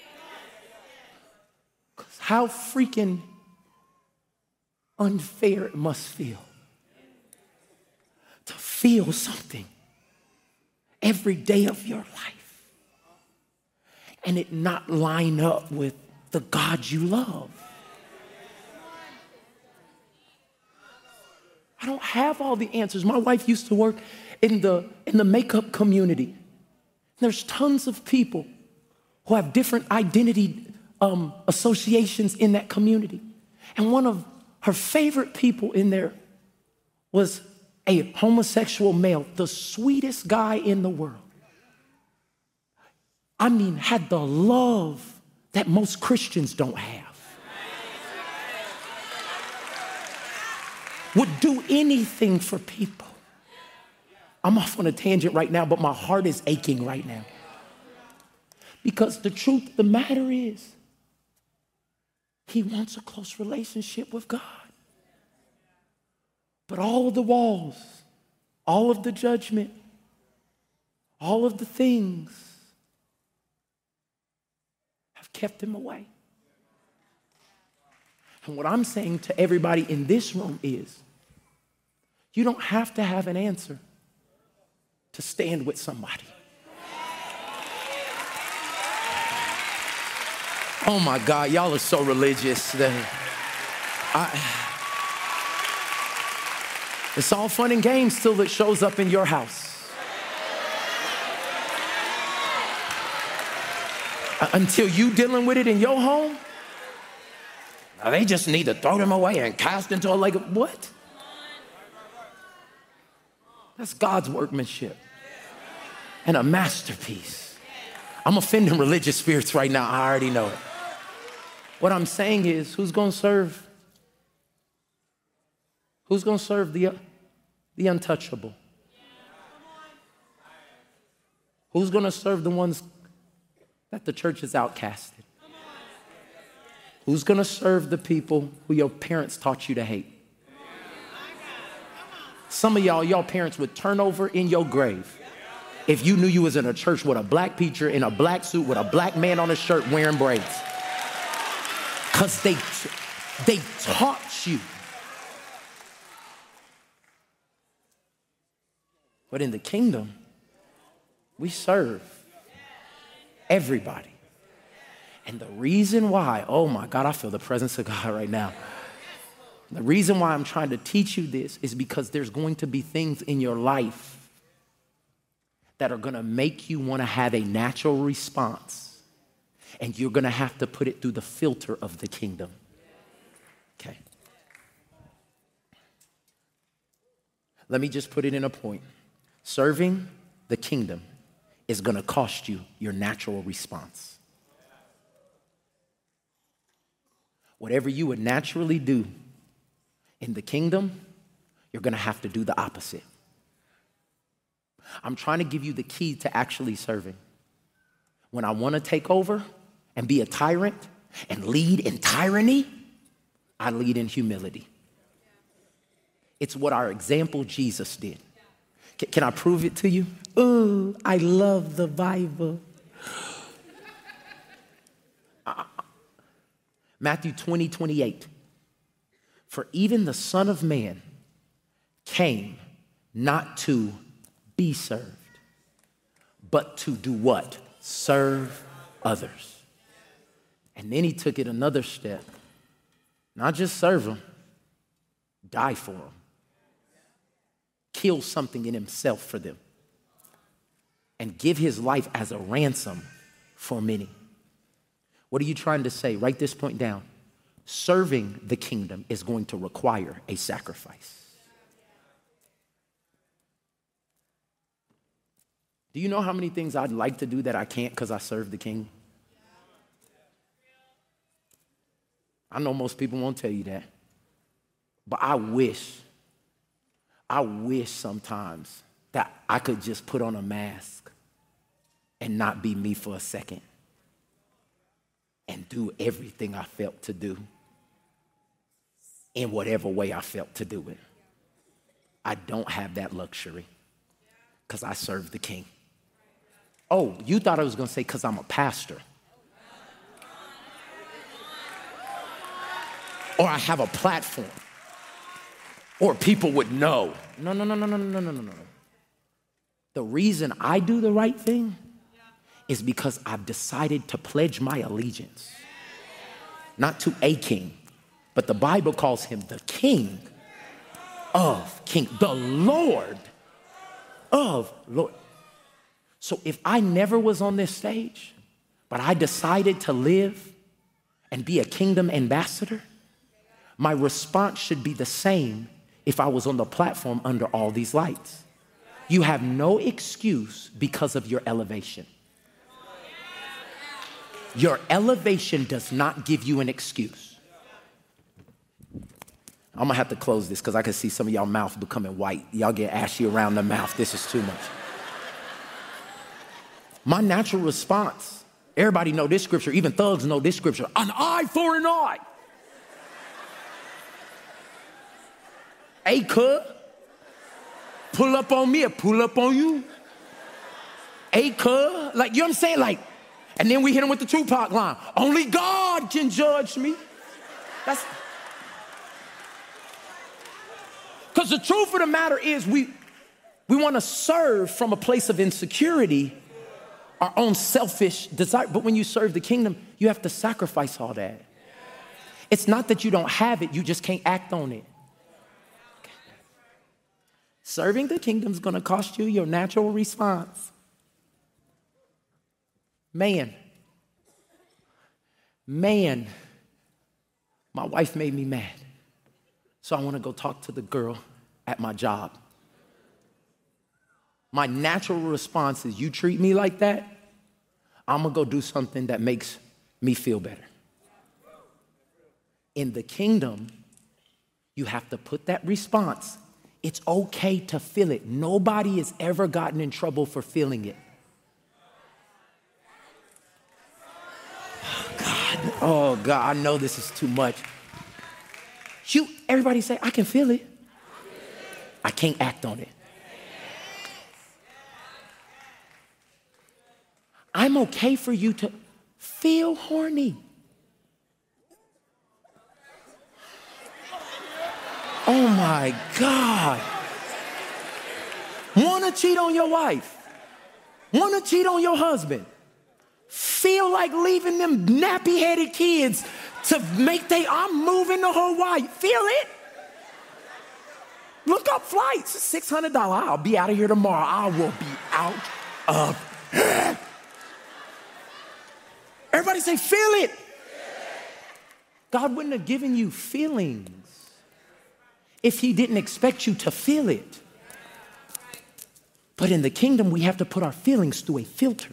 Because how freaking unfair it must feel to feel something every day of your life and it not line up with the God you love. I don't have all the answers. My wife used to work in the, in the makeup community. There's tons of people who have different identity um, associations in that community. And one of her favorite people in there was a homosexual male, the sweetest guy in the world. I mean, had the love that most Christians don't have. Would do anything for people. I'm off on a tangent right now, but my heart is aching right now. Because the truth of the matter is, He wants a close relationship with God. But all of the walls, all of the judgment, all of the things have kept him away. And what I'm saying to everybody in this room is, you don't have to have an answer to stand with somebody. Oh my God, y'all are so religious. I, it's all fun and games till it shows up in your house. Until you dealing with it in your home, now they just need to throw them away and cast into a lake of what? That's God's workmanship and a masterpiece. I'm offending religious spirits right now. I already know it. What I'm saying is, who's going to serve? Who's going to serve the, the untouchable? Who's going to serve the ones that the church has outcasted? Who's going to serve the people who your parents taught you to hate? Some of y'all, y'all parents would turn over in your grave if you knew you was in a church with a black preacher in a black suit with a black man on a shirt wearing braids. Because they, they taught you. But in the kingdom, we serve everybody. And the reason why, oh my God, I feel the presence of God right now. The reason why I'm trying to teach you this is because there's going to be things in your life that are going to make you want to have a natural response. And you're going to have to put it through the filter of the kingdom. Okay. Let me just put it in a point. Serving the kingdom is going to cost you your natural response. Whatever you would naturally do in the kingdom, you're going to have to do the opposite. I'm trying to give you the key to actually serving. When I want to take over and be a tyrant and lead in tyranny, I lead in humility. It's what our example Jesus did. C- can I prove it to you? Oh, I love the Bible. uh, Matthew twenty, twenty-eight. For even the Son of Man came not to be served, but to do what? Serve others. And then he took it another step. Not just serve them, die for them. Kill something in himself for them. And give his life as a ransom for many. What are you trying to say? Write this point down. Serving the kingdom is going to require a sacrifice. Do you know how many things I'd like to do that I can't because I serve the king? I know most people won't tell you that. But I wish, I wish sometimes that I could just put on a mask and not be me for a second and do everything I felt to do in whatever way I felt to do it. I don't have that luxury because I serve the king. Oh, you thought I was going to say because I'm a pastor. Or I have a platform. Or people would know. No, no, no, no, no, no, no, no, no. The reason I do the right thing is because I've decided to pledge my allegiance. Not to a king, but the Bible calls him the King of kings, the Lord of Lords. So if I never was on this stage, but I decided to live and be a kingdom ambassador, my response should be the same if I was on the platform under all these lights. You have no excuse because of your elevation. Your elevation does not give you an excuse. I'm gonna have to close this because I can see some of y'all mouth becoming white. Y'all get ashy around the mouth. This is too much. My natural response, everybody know this scripture, even thugs know this scripture, an eye for an eye. Hey, cuz, pull up on me or pull up on you. Hey, cuz, like, you know what I'm saying? Like, and then we hit him with the Tupac line. Only God can judge me. That's, because the truth of the matter is we, we want to serve from a place of insecurity, our own selfish desire. But when you serve the kingdom, you have to sacrifice all that. It's not that you don't have it, you just can't act on it. Serving the kingdom is going to cost you your natural response. Man, man, my wife made me mad. So I want to go talk to the girl at my job. My natural response is, you treat me like that, I'm going to go do something that makes me feel better. In the kingdom, you have to put that response. It's okay to feel it. Nobody has ever gotten in trouble for feeling it. Oh, God. Oh, God, I know this is too much. You, everybody say, I can feel it. I can't act on it. I'm okay for you to feel horny. Oh my God. Wanna cheat on your wife? Wanna cheat on your husband? Feel like leaving them nappy-headed kids to make they, I'm moving to Hawaii. Feel it? Look up flights, six hundred dollars. I'll be out of here tomorrow. I will be out of here. Everybody say, feel it. God wouldn't have given you feelings if he didn't expect you to feel it. But in the kingdom, we have to put our feelings through a filter.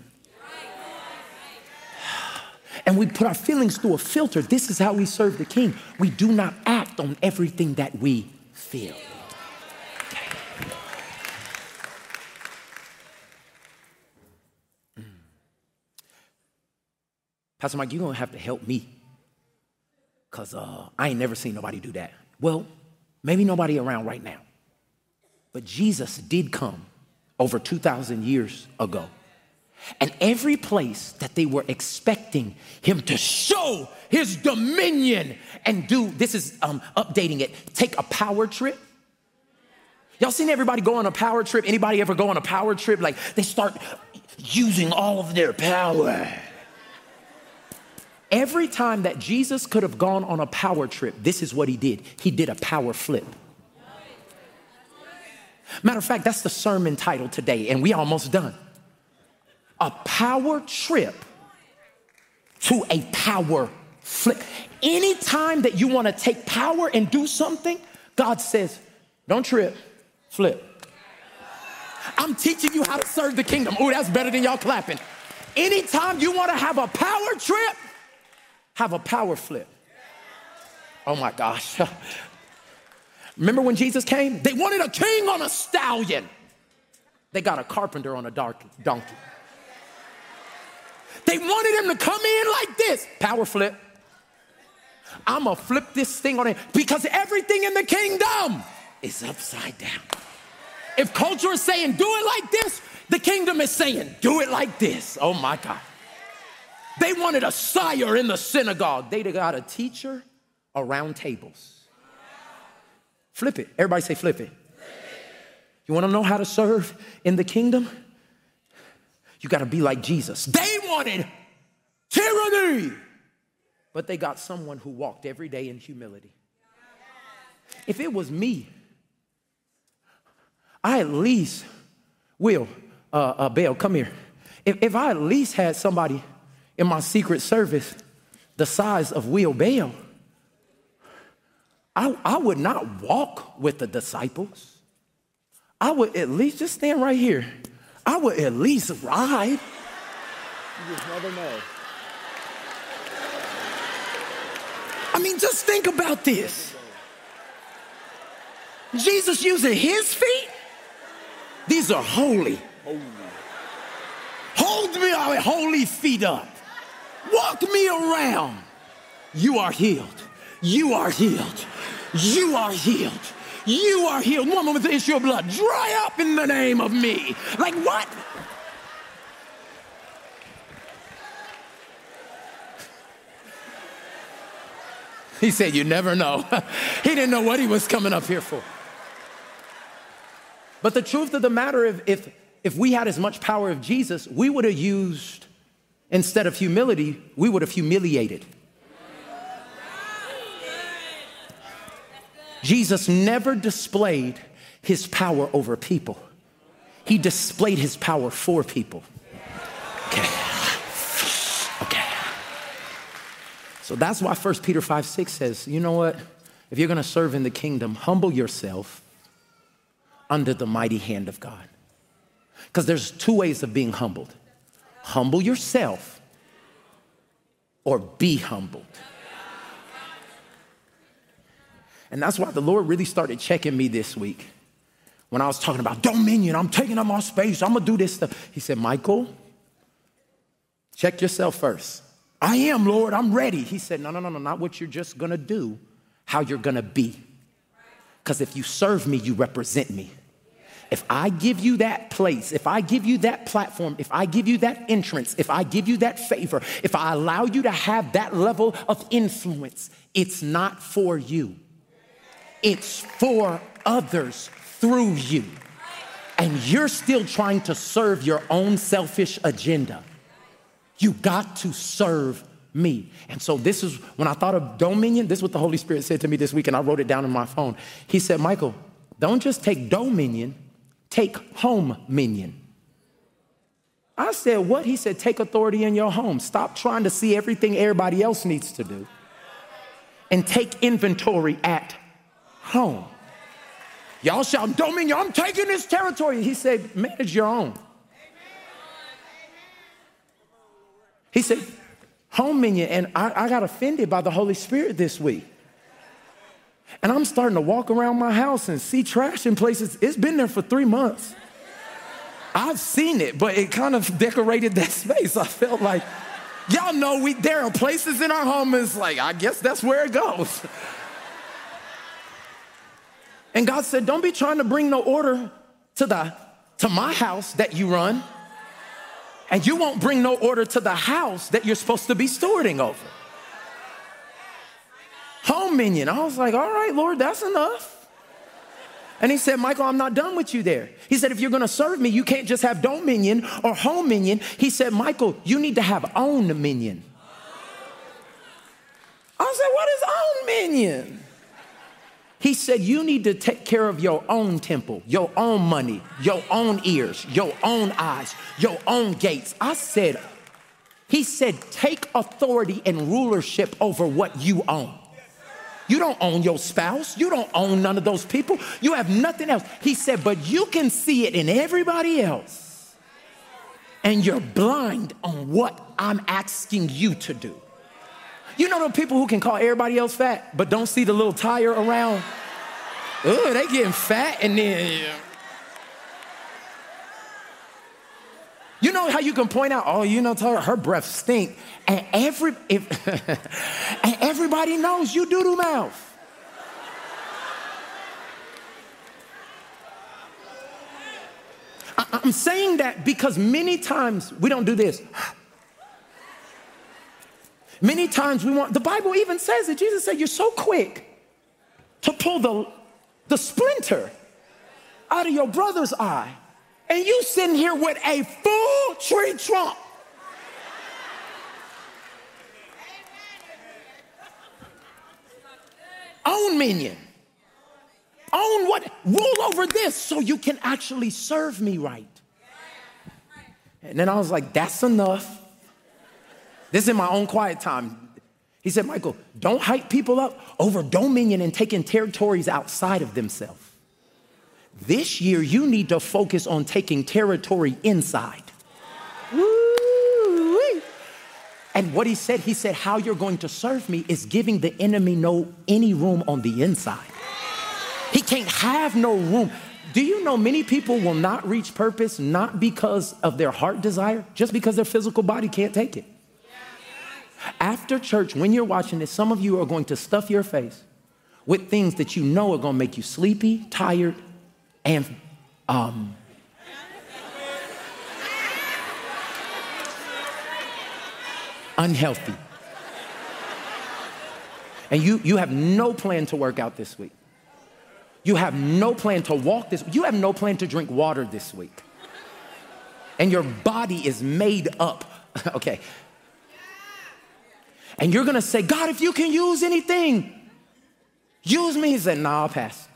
And we put our feelings through a filter. This is how we serve the king. We do not act on everything that we feel. Mm. Pastor Mike, you're going to have to help me because uh, I ain't never seen nobody do that. Well, maybe nobody around right now. But Jesus did come over two thousand years ago. And every place that they were expecting him to show his dominion and do, this is um, updating it, take a power trip. Y'all seen everybody go on a power trip? Anybody ever go on a power trip? Like they start using all of their power. Every time that Jesus could have gone on a power trip, this is what he did. He did a power flip. Matter of fact, that's the sermon title today, and we almost done. A power trip to a power flip. Anytime that you want to take power and do something, God says, don't trip, flip. I'm teaching you how to serve the kingdom. Oh, that's better than y'all clapping. Anytime you want to have a power trip, have a power flip. Oh my gosh. Remember when Jesus came? They wanted a king on a stallion. They got a carpenter on a donkey. They wanted him to come in like this. Power flip. I'm going to flip this thing on it because everything in the kingdom is upside down. If culture is saying, do it like this, the kingdom is saying, do it like this. Oh my God. They wanted a sire in the synagogue. They got a teacher around tables. Flip it. Everybody say flip it. You want to know how to serve in the kingdom? You got to be like Jesus. They wanted tyranny, but they got someone who walked every day in humility. If it was me, I at least, Will, uh, uh, Bell, come here. If, if I at least had somebody in my secret service the size of Will Bell, I, I would not walk with the disciples. I would at least just stand right here. I would at least ride. You just never know. I mean, just think about this. Jesus using his feet? These are holy. Holy. Hold me out, holy feet up. Walk me around. You are healed. You are healed. You are healed. You are healed. Woman with the issue of blood, dry up in the name of me. Like what? He said, you never know. He didn't know what he was coming up here for. But the truth of the matter, if, if, if we had as much power of Jesus, we would have used, instead of humility, we would have humiliated. Jesus never displayed his power over people. He displayed his power for people. Okay. Okay. So that's why First Peter five six says, you know what? If you're going to serve in the kingdom, humble yourself under the mighty hand of God. Because there's two ways of being humbled. Humble yourself or be humbled. And that's why the Lord really started checking me this week. When I was talking about dominion, I'm taking up my space, I'm gonna do this stuff. He said, Michael, check yourself first. I am, Lord, I'm ready. He said, no, no, no, no, not what you're just gonna do, how you're gonna be. Because if you serve me, you represent me. If I give you that place, if I give you that platform, if I give you that entrance, if I give you that favor, if I allow you to have that level of influence, it's not for you. It's for others through you. And you're still trying to serve your own selfish agenda. You got to serve me. And so this is, when I thought of dominion, this is what the Holy Spirit said to me this week, and I wrote it down in my phone. He said, Michael, don't just take dominion, take home minion. I said, what? He said, take authority in your home. Stop trying to see everything everybody else needs to do. And take inventory at home. Y'all shout, dominion, I'm taking this territory. He said, manage your own. He said, home minion. And I, I got offended by the Holy Spirit this week. And I'm starting to walk around my house and see trash in places. It's been there for three months. I've seen it, but it kind of decorated that space. I felt like, y'all know we there are places in our home, it's like, I guess that's where it goes. And God said, don't be trying to bring no order to the to my house that you run. And you won't bring no order to the house that you're supposed to be stewarding over. Home minion. I was like, all right, Lord, that's enough. And he said, Michael, I'm not done with you there. He said, if you're going to serve me, you can't just have dominion or home minion. He said, Michael, you need to have own minion. I said, what is own minion? He said, you need to take care of your own temple, your own money, your own ears, your own eyes, your own gates. I said, he said, take authority and rulership over what you own. You don't own your spouse. You don't own none of those people. You have nothing else. He said, but you can see it in everybody else. And you're blind on what I'm asking you to do. You know the people who can call everybody else fat, but don't see the little tire around? Oh, they getting fat and then... Yeah. You know how you can point out, oh, you know, her, her breath stink. And, every, if, and everybody knows you doo-doo mouth. I, I'm saying that because many times we don't do this. Many times we want, the Bible even says it. Jesus said, you're so quick to pull the, the splinter out of your brother's eye. And you sitting here with a full tree trunk. Own minion. Own what? Rule over this so you can actually serve me right. And then I was like, that's enough. This is in my own quiet time. He said, Michael, don't hype people up over dominion and taking territories outside of themselves. This year, you need to focus on taking territory inside. Woo-wee. And what he said, he said, how you're going to serve me is giving the enemy no any room on the inside. He can't have no room. Do you know many people will not reach purpose, not because of their heart desire, just because their physical body can't take it. After church, when you're watching this, some of you are going to stuff your face with things that you know are gonna make you sleepy, tired, and um, unhealthy. And you, you have no plan to work out this week. You have no plan to walk this, you have no plan to drink water this week. And your body is made up, okay. And you're gonna say, God, if you can use anything, use me. He said, nah, I'll pass.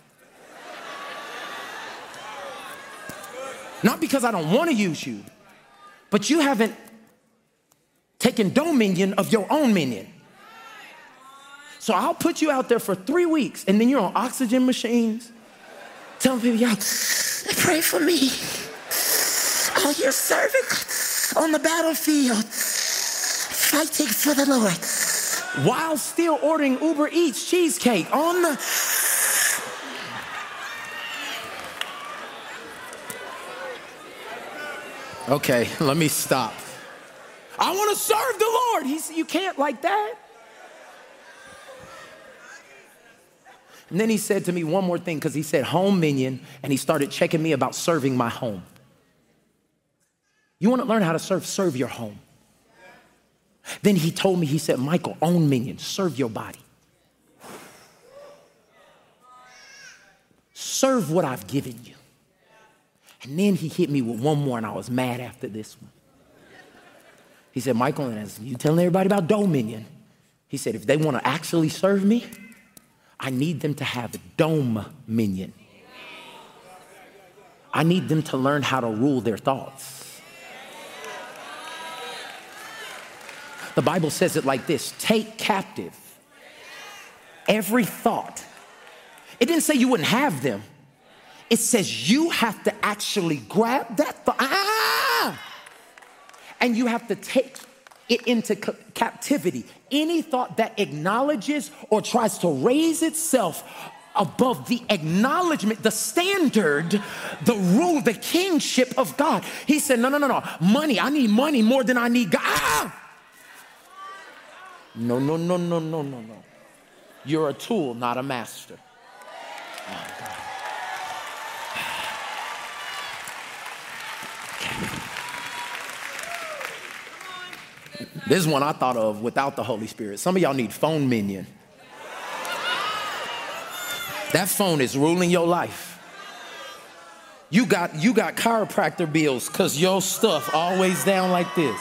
Not because I don't wanna use you, but you haven't taken dominion of your own minion. So I'll put you out there for three weeks and then you're on oxygen machines, telling people, y'all, pray for me. Oh, you're serving on the battlefield, fighting for the Lord, while still ordering Uber Eats cheesecake on the... Okay, let me stop. I want to serve the Lord. He said, you can't like that. And then he said to me one more thing, because he said home minion, and he started checking me about serving my home. You want to learn how to serve? Serve your home. Then he told me, he said, Michael, own minion, serve your body. Serve what I've given you. And then he hit me with one more, and I was mad after this one. He said, Michael, and as you telling everybody about dominion, he said, if they want to actually serve me, I need them to have dominion. I need them to learn how to rule their thoughts. The Bible says it like this: take captive every thought. It didn't say you wouldn't have them. It says you have to actually grab that thought. Ah! And you have to take it into ca- captivity. Any thought that acknowledges or tries to raise itself above the acknowledgement, the standard, the rule, the kingship of God. He said, no, no, no, no. Money, I need money more than I need God. Ah! No, no, no, no, no, no, no. You're a tool, not a master. Oh, God. This is one I thought of without the Holy Spirit. Some of y'all need phone minion. That phone is ruling your life. You got, you got chiropractor bills because your stuff always down like this.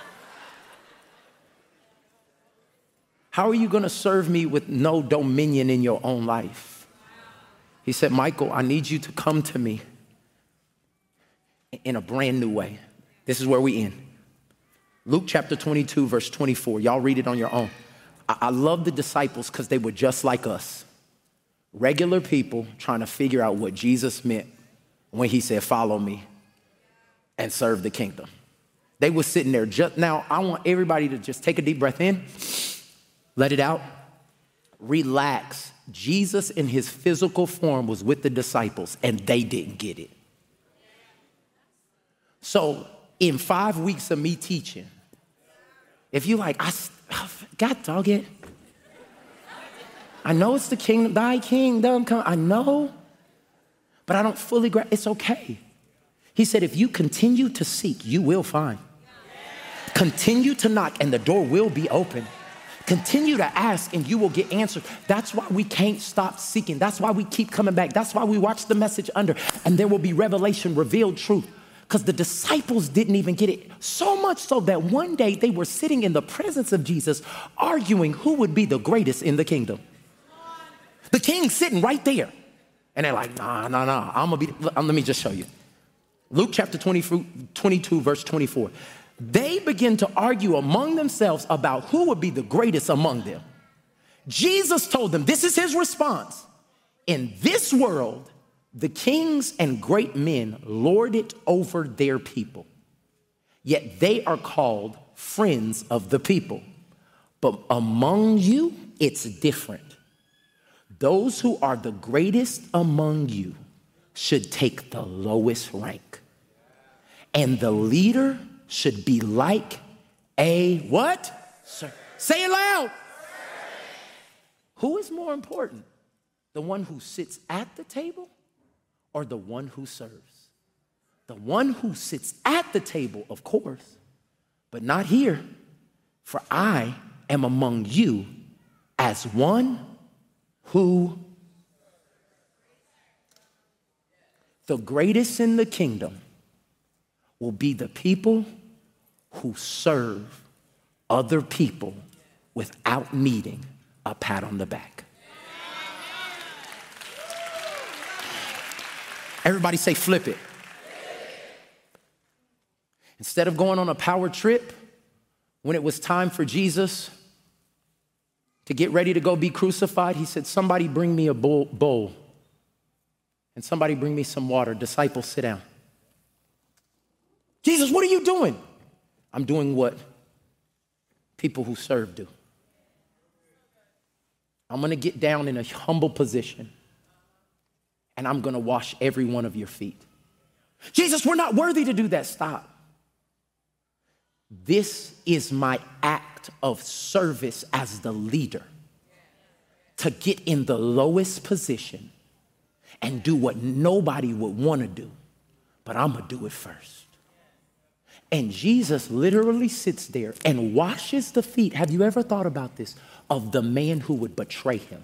How are you going to serve me with no dominion in your own life? He said, Michael, I need you to come to me in a brand new way. This is where we end. Luke chapter twenty-two, verse twenty-four. Y'all read it on your own. I, I love the disciples because they were just like us. Regular people trying to figure out what Jesus meant when he said, follow me and serve the kingdom. They were sitting there just now. I want everybody to just take a deep breath in, let it out, relax. Jesus in his physical form was with the disciples and they didn't get it. So in five weeks of me teaching, if you like, I, I got dog it. I know it's the kingdom, thy kingdom come. I know, but I don't fully grasp. It's okay. He said, if you continue to seek, you will find. Continue to knock and the door will be open. Continue to ask and you will get answered. That's why we can't stop seeking. That's why we keep coming back. That's why we watch the message under and there will be revelation, revealed truth. Because the disciples didn't even get it. So much so that one day they were sitting in the presence of Jesus arguing who would be the greatest in the kingdom. The king's sitting right there. And they're like, nah, nah, nah, I'm gonna be, let me just show you. Luke chapter twenty, twenty-two, verse twenty-four. They begin to argue among themselves about who would be the greatest among them. Jesus told them, this is his response. In this world, the kings and great men lord it over their people, yet they are called friends of the people. But among you, it's different. Those who are the greatest among you should take the lowest rank. And the leader should be like a what? Sir. Say it loud. Who is more important? The one who sits at the table or the one who serves? The one who sits at the table, of course, but not here. For I am among you as one who, the greatest in the kingdom will be the people who serve other people without needing a pat on the back. Everybody say, flip it. Instead of going on a power trip, when it was time for Jesus to get ready to go be crucified, he said, somebody bring me a bowl, bowl and somebody bring me some water. Disciples, sit down. Jesus, what are you doing? I'm doing what people who serve do. I'm going to get down in a humble position and I'm going to wash every one of your feet. Jesus, we're not worthy to do that. Stop. This is my act of service as the leader, to get in the lowest position and do what nobody would want to do, but I'm going to do it first. And Jesus literally sits there and washes the feet. Have you ever thought about this? Of the man who would betray him.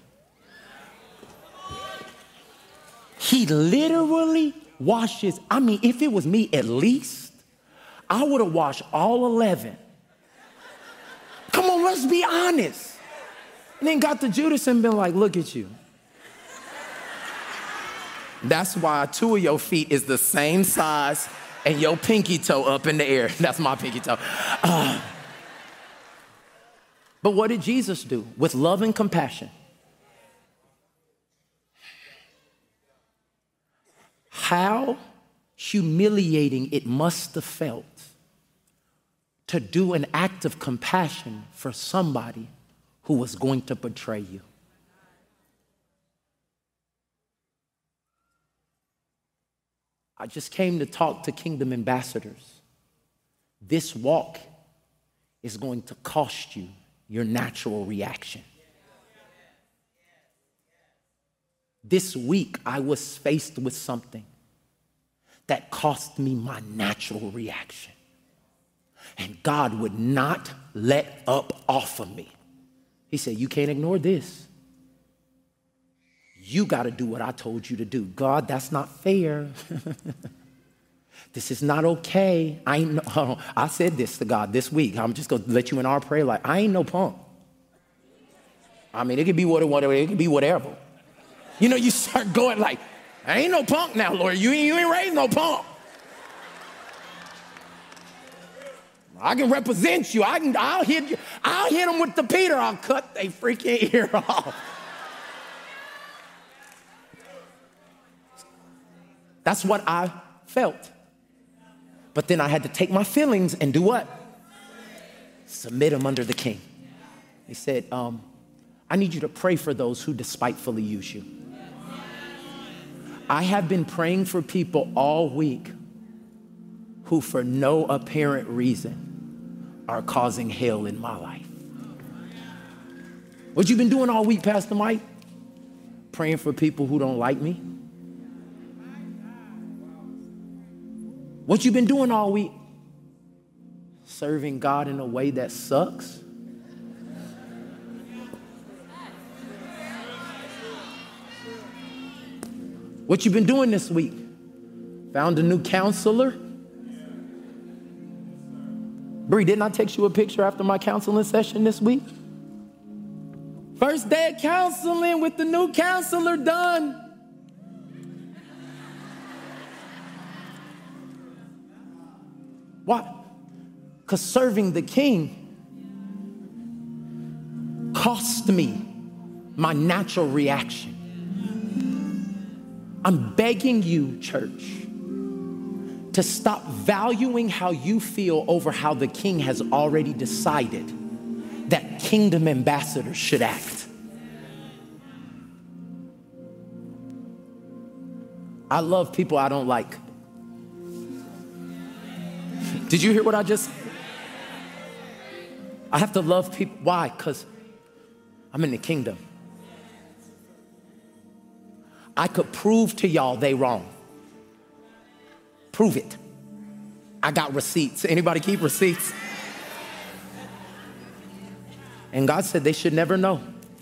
He literally washes. I mean, if it was me, at least I would have washed all eleven. Come on, let's be honest. And then got to Judas and been like, look at you. That's why two of your feet is the same size and your pinky toe up in the air. That's my pinky toe. Uh, but what did Jesus do? With love and compassion. How humiliating it must have felt to do an act of compassion for somebody who was going to betray you. I just came to talk to kingdom ambassadors. This walk is going to cost you your natural reaction. This week, I was faced with something that cost me my natural reaction. And God would not let up off of me. He said, you can't ignore this. You got to do what I told you to do. God, that's not fair. This is not okay. I ain't no, oh, I said this to God this week. I'm just going to let you in our prayer life. I ain't no punk. I mean, it could be whatever, it could be whatever. You know, you start going like, I ain't no punk now, Lord. You ain't, you ain't raised no punk. I can represent you. I can, I'll hit you. I'll hit them with the Peter. I'll cut their freaking ear off. That's what I felt. But then I had to take my feelings and do what? Submit them under the king. He said, um, I need you to pray for those who despitefully use you. I have been praying for people all week who for no apparent reason are causing hell in my life. What you been doing all week, Pastor Mike? Praying for people who don't like me. What you been doing all week? Serving God in a way that sucks. What you been doing this week? Found a new counselor? Bree, didn't I text you a picture after my counseling session this week? First day of counseling with the new counselor done. Why? Because serving the king cost me my natural reaction. I'm begging you, church, to stop valuing how you feel over how the king has already decided that kingdom ambassadors should act. I love people I don't like. Did you hear what I just said? I have to love people. Why? Because I'm in the kingdom. I could prove to y'all they wrong. Prove it. I got receipts. Anybody keep receipts? And God said they should never know.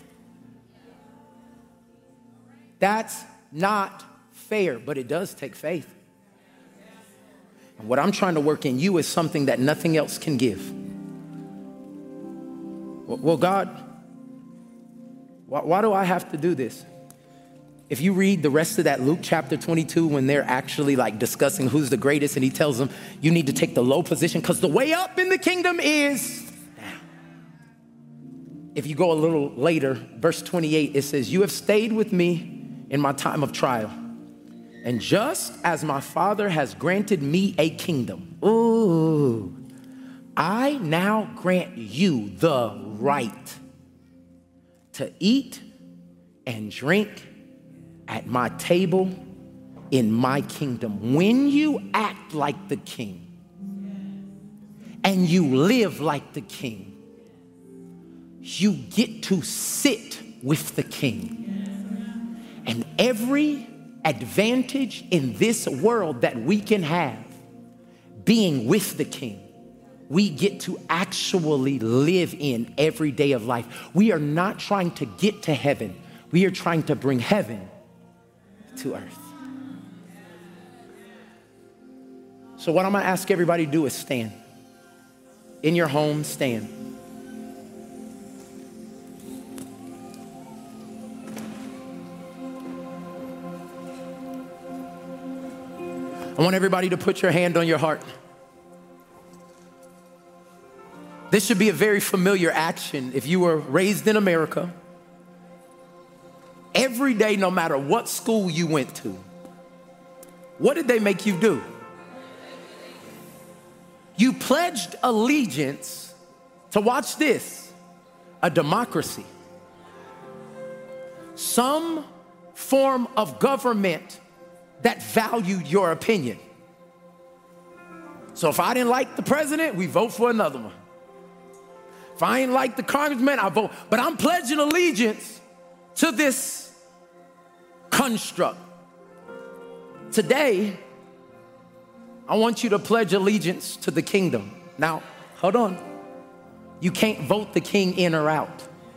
That's not fair, but it does take faith. And what I'm trying to work in you is something that nothing else can give. Well, God, why, why do I have to do this? If you read the rest of that Luke chapter twenty-two, when they're actually like discussing who's the greatest, and he tells them, you need to take the low position because the way up in the kingdom is down. If you go a little later, verse twenty-eight, it says, you have stayed with me in my time of trial. And just as my Father has granted me a kingdom, ooh, I now grant you the right to eat and drink at my table in my kingdom. When you act like the king and you live like the king, you get to sit with the king. And every advantage in this world that we can have, being with the king, we get to actually live in every day of life. We are not trying to get to heaven. We are trying to bring heaven to earth. So what I'm gonna ask everybody to do is stand. In your home, stand. I want everybody to put your hand on your heart. This should be a very familiar action if you were raised in America. Every day, no matter what school you went to, what did they make you do? You pledged allegiance to, watch this, a democracy. Some form of government that valued your opinion. So if I didn't like the president, we vote for another one. If I ain't like the congressman, I vote. But I'm pledging allegiance to this construct. Today, I want you to pledge allegiance to the kingdom. Now, hold on. You can't vote the king in or out.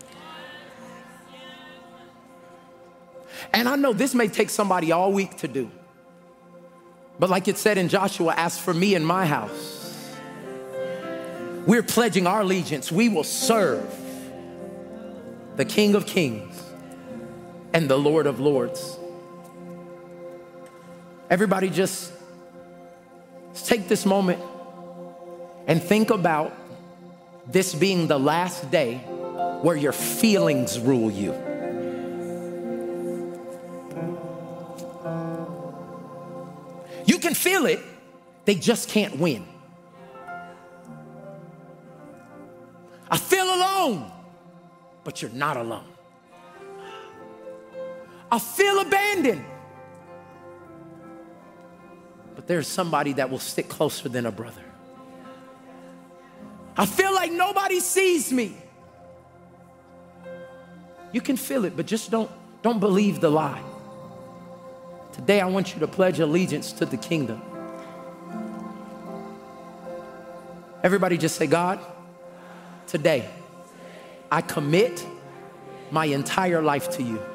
And I know this may take somebody all week to do. But like it said in Joshua, as for me and my house, we're pledging our allegiance. We will serve the King of Kings and the Lord of Lords. Everybody just take this moment and think about this being the last day where your feelings rule you. You can feel it, they just can't win. I feel alone, but you're not alone. I feel abandoned, but there's somebody that will stick closer than a brother. I feel like nobody sees me. You can feel it, but just don't, don't believe the lie. Today, I want you to pledge allegiance to the kingdom. Everybody just say, God, today, I commit my entire life to you.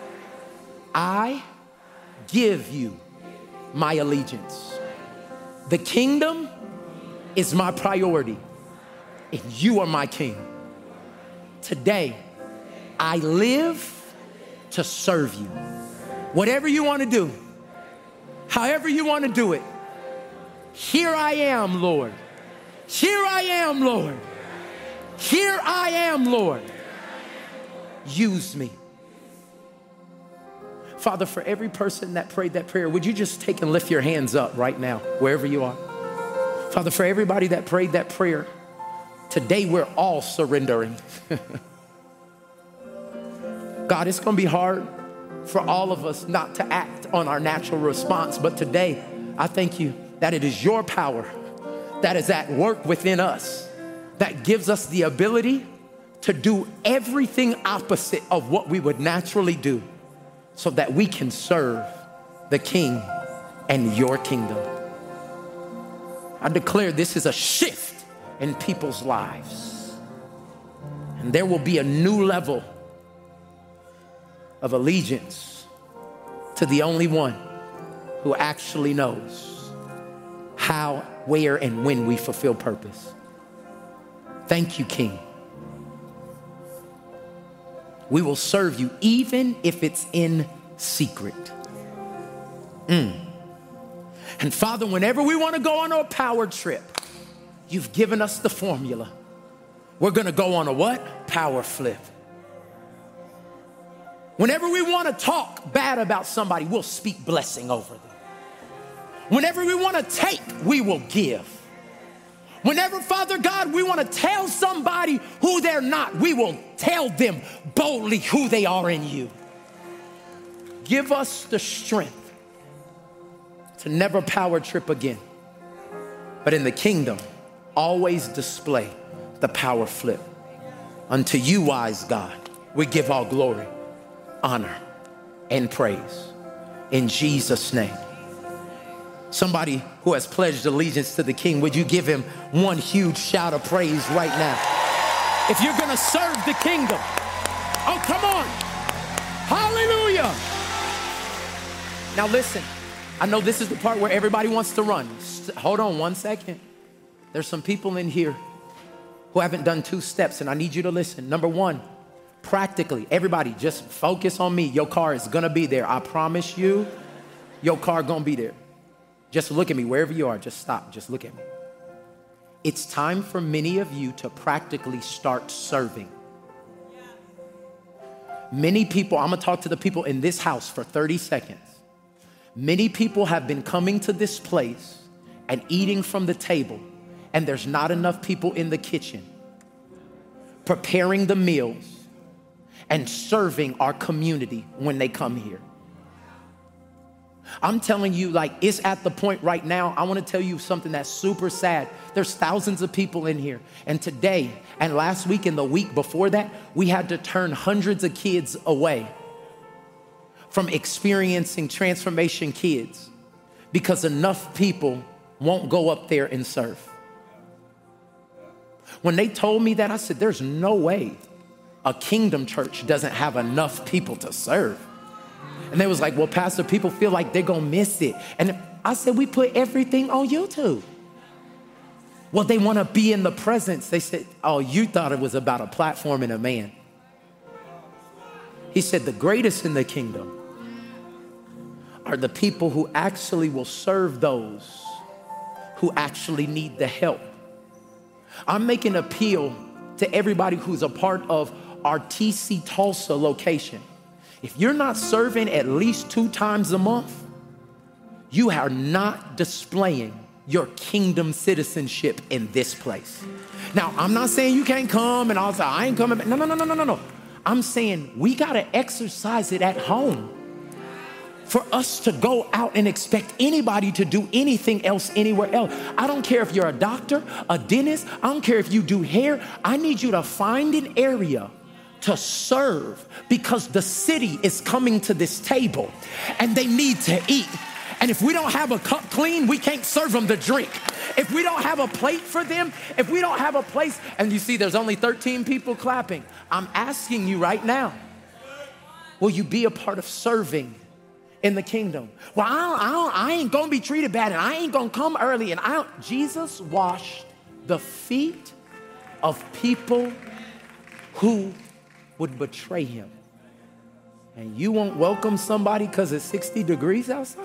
I give you my allegiance. The kingdom is my priority, and you are my king. Today, I live to serve you. Whatever you want to do, however you want to do it, here I am, Lord. Here I am, Lord. Here I am, Lord. Use me. Father, for every person that prayed that prayer, would you just take and lift your hands up right now, wherever you are? Father, for everybody that prayed that prayer, today we're all surrendering. God, it's going to be hard for all of us not to act on our natural response, but today I thank you that it is your power that is at work within us that gives us the ability to do everything opposite of what we would naturally do, so that we can serve the King and your kingdom. I declare this is a shift in people's lives. And there will be a new level of allegiance to the only one who actually knows how, where, and when we fulfill purpose. Thank you, King. We will serve you even if it's in secret. Mm. And Father, whenever we want to go on a power trip, you've given us the formula. We're going to go on a what? Power flip. Whenever we want to talk bad about somebody, we'll speak blessing over them. Whenever we want to take, we will give. Whenever, Father God, we want to tell somebody who they're not, we will tell them boldly who they are in you. Give us the strength to never power trip again, but in the kingdom, always display the power flip. Unto you, wise God, we give all glory, honor, and praise. In Jesus' name. Somebody who has pledged allegiance to the King, would you give him one huge shout of praise right now? If you're gonna serve the kingdom, oh, come on. Hallelujah. Now listen, I know this is the part where everybody wants to run. Hold on one second. There's some people in here who haven't done two steps, and I need you to listen. Number one, practically, everybody just focus on me. Your car is gonna be there. I promise you, your car gonna be there. Just look at me wherever you are. Just stop. Just look at me. It's time for many of you to practically start serving. Many people, I'm going to talk to the people in this house for thirty seconds. Many people have been coming to this place and eating from the table, and there's not enough people in the kitchen preparing the meals and serving our community when they come here. I'm telling you, like, it's at the point right now. I want to tell you something that's super sad. There's thousands of people in here. And today and last week and the week before that, we had to turn hundreds of kids away from experiencing Transformation Kids because enough people won't go up there and serve. When they told me that, I said, there's no way a Kingdom church doesn't have enough people to serve. And they was like, well, Pastor, people feel like they're going to miss it. And I said, we put everything on YouTube. Well, they want to be in the presence. They said, oh, you thought it was about a platform and a man. He said, the greatest in the kingdom are the people who actually will serve those who actually need the help. I'm making an appeal to everybody who's a part of our T C Tulsa location. If you're not serving at least two times a month, you are not displaying your kingdom citizenship in this place. Now, I'm not saying you can't come and I'll say, I ain't coming back. No, no, no, no, no, no, no. I'm saying we got to exercise it at home for us to go out and expect anybody to do anything else anywhere else. I don't care if you're a doctor, a dentist. I don't care if you do hair. I need you to find an area to serve because the city is coming to this table and they need to eat. And if we don't have a cup clean, we can't serve them the drink. If we don't have a plate for them, if we don't have a place, and you see there's only thirteen people clapping, I'm asking you right now, will you be a part of serving in the kingdom? Well, I, don't, I, don't, I ain't gonna be treated bad and I ain't gonna come early. And I don't. Jesus washed the feet of people who would betray him. And you won't welcome somebody because it's sixty degrees outside?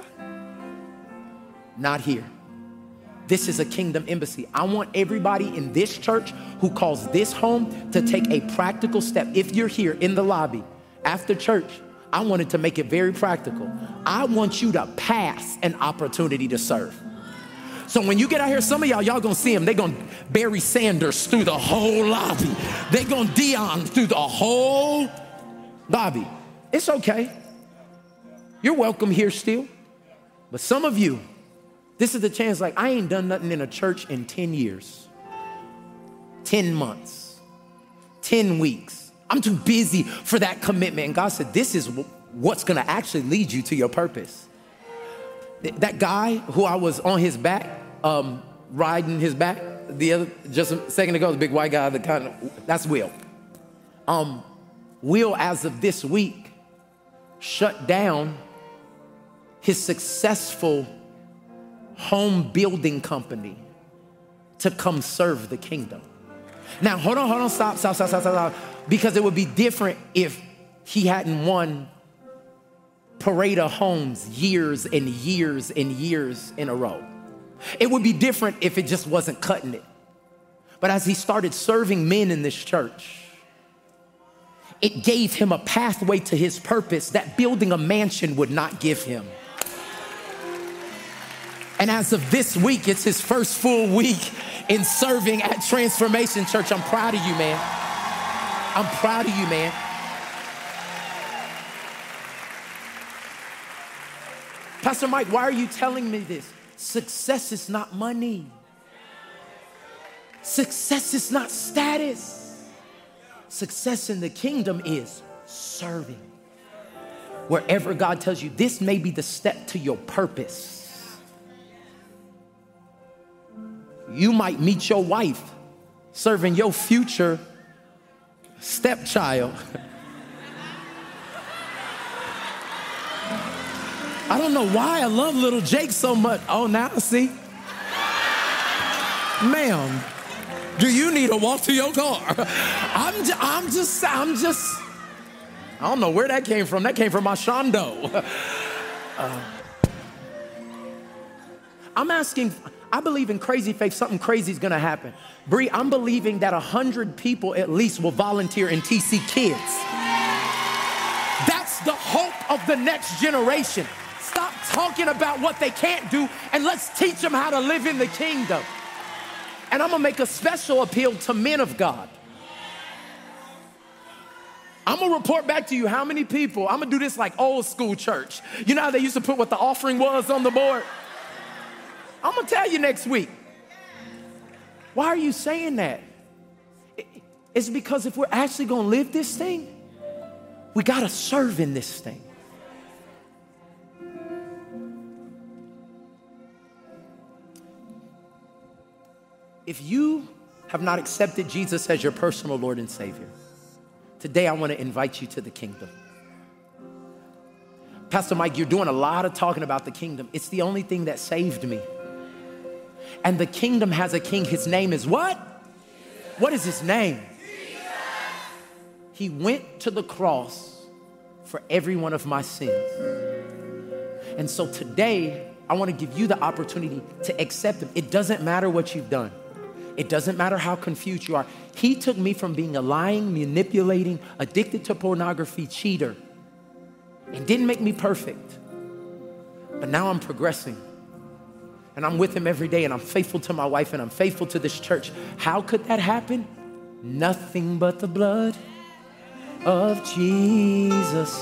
Not here. This is a kingdom embassy. I want everybody in this church who calls this home to take a practical step. If you're here in the lobby after church, I wanted to make it very practical. I want you to pass an opportunity to serve. So when you get out here, some of y'all, y'all gonna see them. They're gonna Barry Sanders through the whole lobby. They're gonna Dion through the whole lobby. It's okay. You're welcome here still. But some of you, this is the chance, like, I ain't done nothing in a church in ten years, ten months, ten weeks. I'm too busy for that commitment. And God said, this is what's gonna actually lead you to your purpose. That guy who I was on his back, um, riding his back the other, just a second ago, the big white guy, the kind of, that's Will. Um, Will, as of this week, shut down his successful home building company to come serve the kingdom. Now, hold on, hold on, stop, stop, stop, stop, stop, because it would be different if he hadn't won parade of homes years and years and years in a row. It would be different if it just wasn't cutting it. But as he started serving men in this church, it gave him a pathway to his purpose that building a mansion would not give him. And as of this week, it's his first full week in serving at Transformation Church. I'm proud of you, man. I'm proud of you, man. Pastor Mike, why are you telling me this? Success is not money. Success is not status. Success in the kingdom is serving. Wherever God tells you, this may be the step to your purpose. You might meet your wife serving your future stepchild. I don't know why I love little Jake so much. Oh, now see. Ma'am, do you need to walk to your car? I'm, ju- I'm just, I'm just, I don't know where that came from. That came from my Shondo. Uh, I'm asking, I believe in crazy faith, something crazy is gonna happen. Bree, I'm believing that a hundred people at least will volunteer in T C Kids. That's the hope of the next generation. Stop talking about what they can't do and let's teach them how to live in the kingdom. And I'm gonna make a special appeal to men of God. I'm gonna report back to you how many people, I'm gonna do this like old school church. You know how they used to put what the offering was on the board? I'm gonna tell you next week. Why are you saying that? It's because if we're actually gonna live this thing, we gotta serve in this thing. If you have not accepted Jesus as your personal Lord and Savior, today I want to invite you to the kingdom. Pastor Mike, you're doing a lot of talking about the kingdom. It's the only thing that saved me. And the kingdom has a king. His name is what? What is his name? He went to the cross for every one of my sins. And so today, I want to give you the opportunity to accept him. It doesn't matter what you've done. It doesn't matter how confused you are. He took me from being a lying, manipulating, addicted to pornography cheater and didn't make me perfect. But now I'm progressing. And I'm with him every day and I'm faithful to my wife and I'm faithful to this church. How could that happen? Nothing but the blood of Jesus.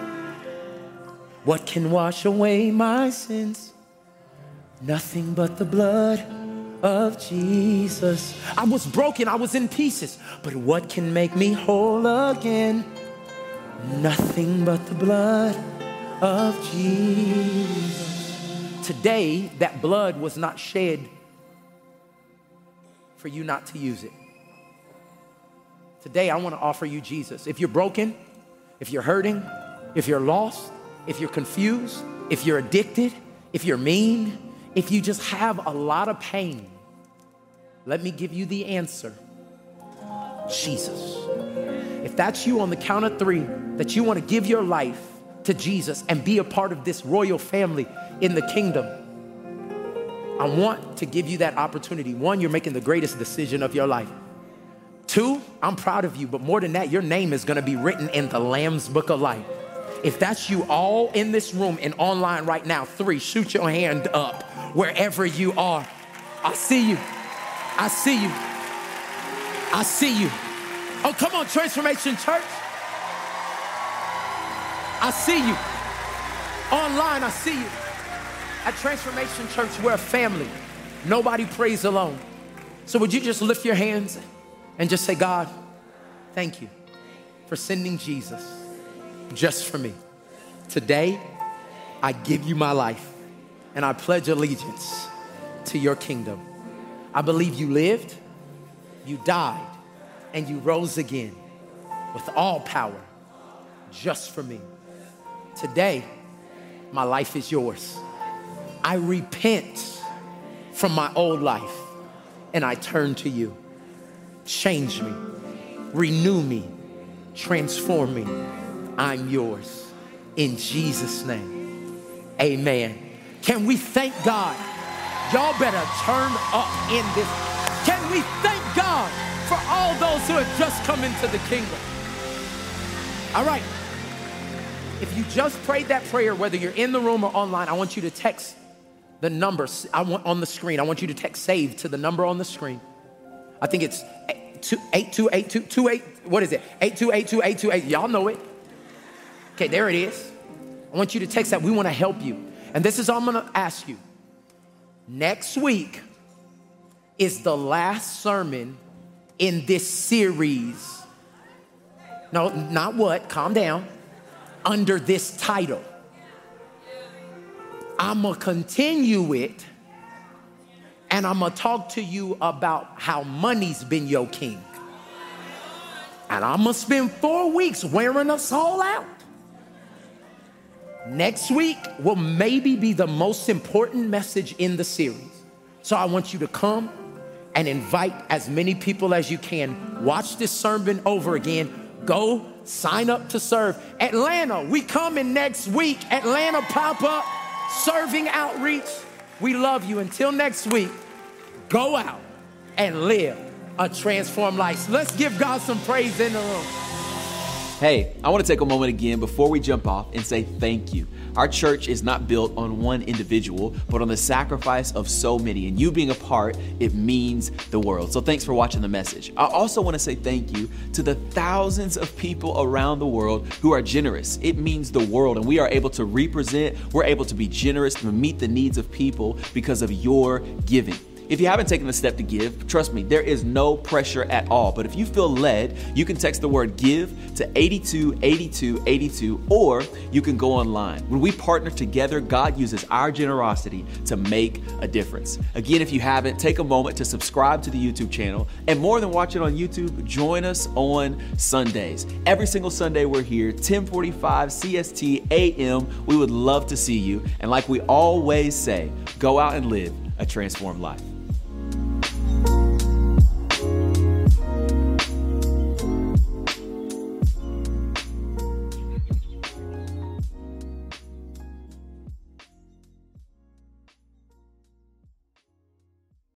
What can wash away my sins? Nothing but the blood of Jesus. I was broken, I was in pieces, but what can make me whole again? Nothing but the blood of Jesus. Today, that blood was not shed for you not to use it. Today, I want to offer you Jesus. If you're broken, if you're hurting, if you're lost, if you're confused, if you're addicted, if you're mean, if you just have a lot of pain, let me give you the answer. Jesus. If that's you on the count of three, that you want to give your life to Jesus and be a part of this royal family in the kingdom, I want to give you that opportunity. One, you're making the greatest decision of your life. Two, I'm proud of you, but more than that, your name is going to be written in the Lamb's Book of Life. If that's you all in this room and online right now, three, shoot your hand up wherever you are. I see you. I see you. I see you. Oh, come on, Transformation Church. I see you. Online, I see you. At Transformation Church, we're a family. Nobody prays alone. So would you just lift your hands and just say, God, thank you for sending Jesus just for me. Today, I give you my life and I pledge allegiance to your kingdom. I believe you lived, you died, and you rose again with all power just for me. Today, my life is yours. I repent from my old life and I turn to you. Change me, renew me, transform me. I'm yours. In Jesus' name, amen. Can we thank God? Y'all better turn up in this. Can we thank God for all those who have just come into the kingdom? All right. If you just prayed that prayer, whether you're in the room or online, I want you to text the number I want on the screen. I want you to text SAVE to the number on the screen. I think it's eight two eight two two eight. What is it? eight two eight two eight two eight. Y'all know it. Okay, there it is. I want you to text that. We want to help you. And this is all I'm going to ask you. Next week is the last sermon in this series. No, not what. Calm down. Under this title. I'm going to continue it, and I'm going to talk to you about how money's been your king. And I'm going to spend four weeks wearing us all out. Next week will maybe be the most important message in the series. So I want you to come and invite as many people as you can. Watch this sermon over again. Go sign up to serve. Atlanta, we coming next week. Atlanta pop-up, serving outreach. We love you. Until next week, go out and live a transformed life. Let's give God some praise in the room. Hey, I want to take a moment again before we jump off and say thank you. Our church is not built on one individual, but on the sacrifice of so many. And you being a part, it means the world. So thanks for watching the message. I also want to say thank you to the thousands of people around the world who are generous. It means the world. And we are able to represent, we're able to be generous to meet the needs of people because of your giving. If you haven't taken the step to give, trust me, there is no pressure at all. But if you feel led, you can text the word give to eighty-two eighty-two eighty-two, or you can go online. When we partner together, God uses our generosity to make a difference. Again, if you haven't, take a moment to subscribe to the YouTube channel. And more than watch it on YouTube, join us on Sundays. Every single Sunday we're here, ten forty-five C S T A M. We would love to see you. And like we always say, go out and live a transformed life.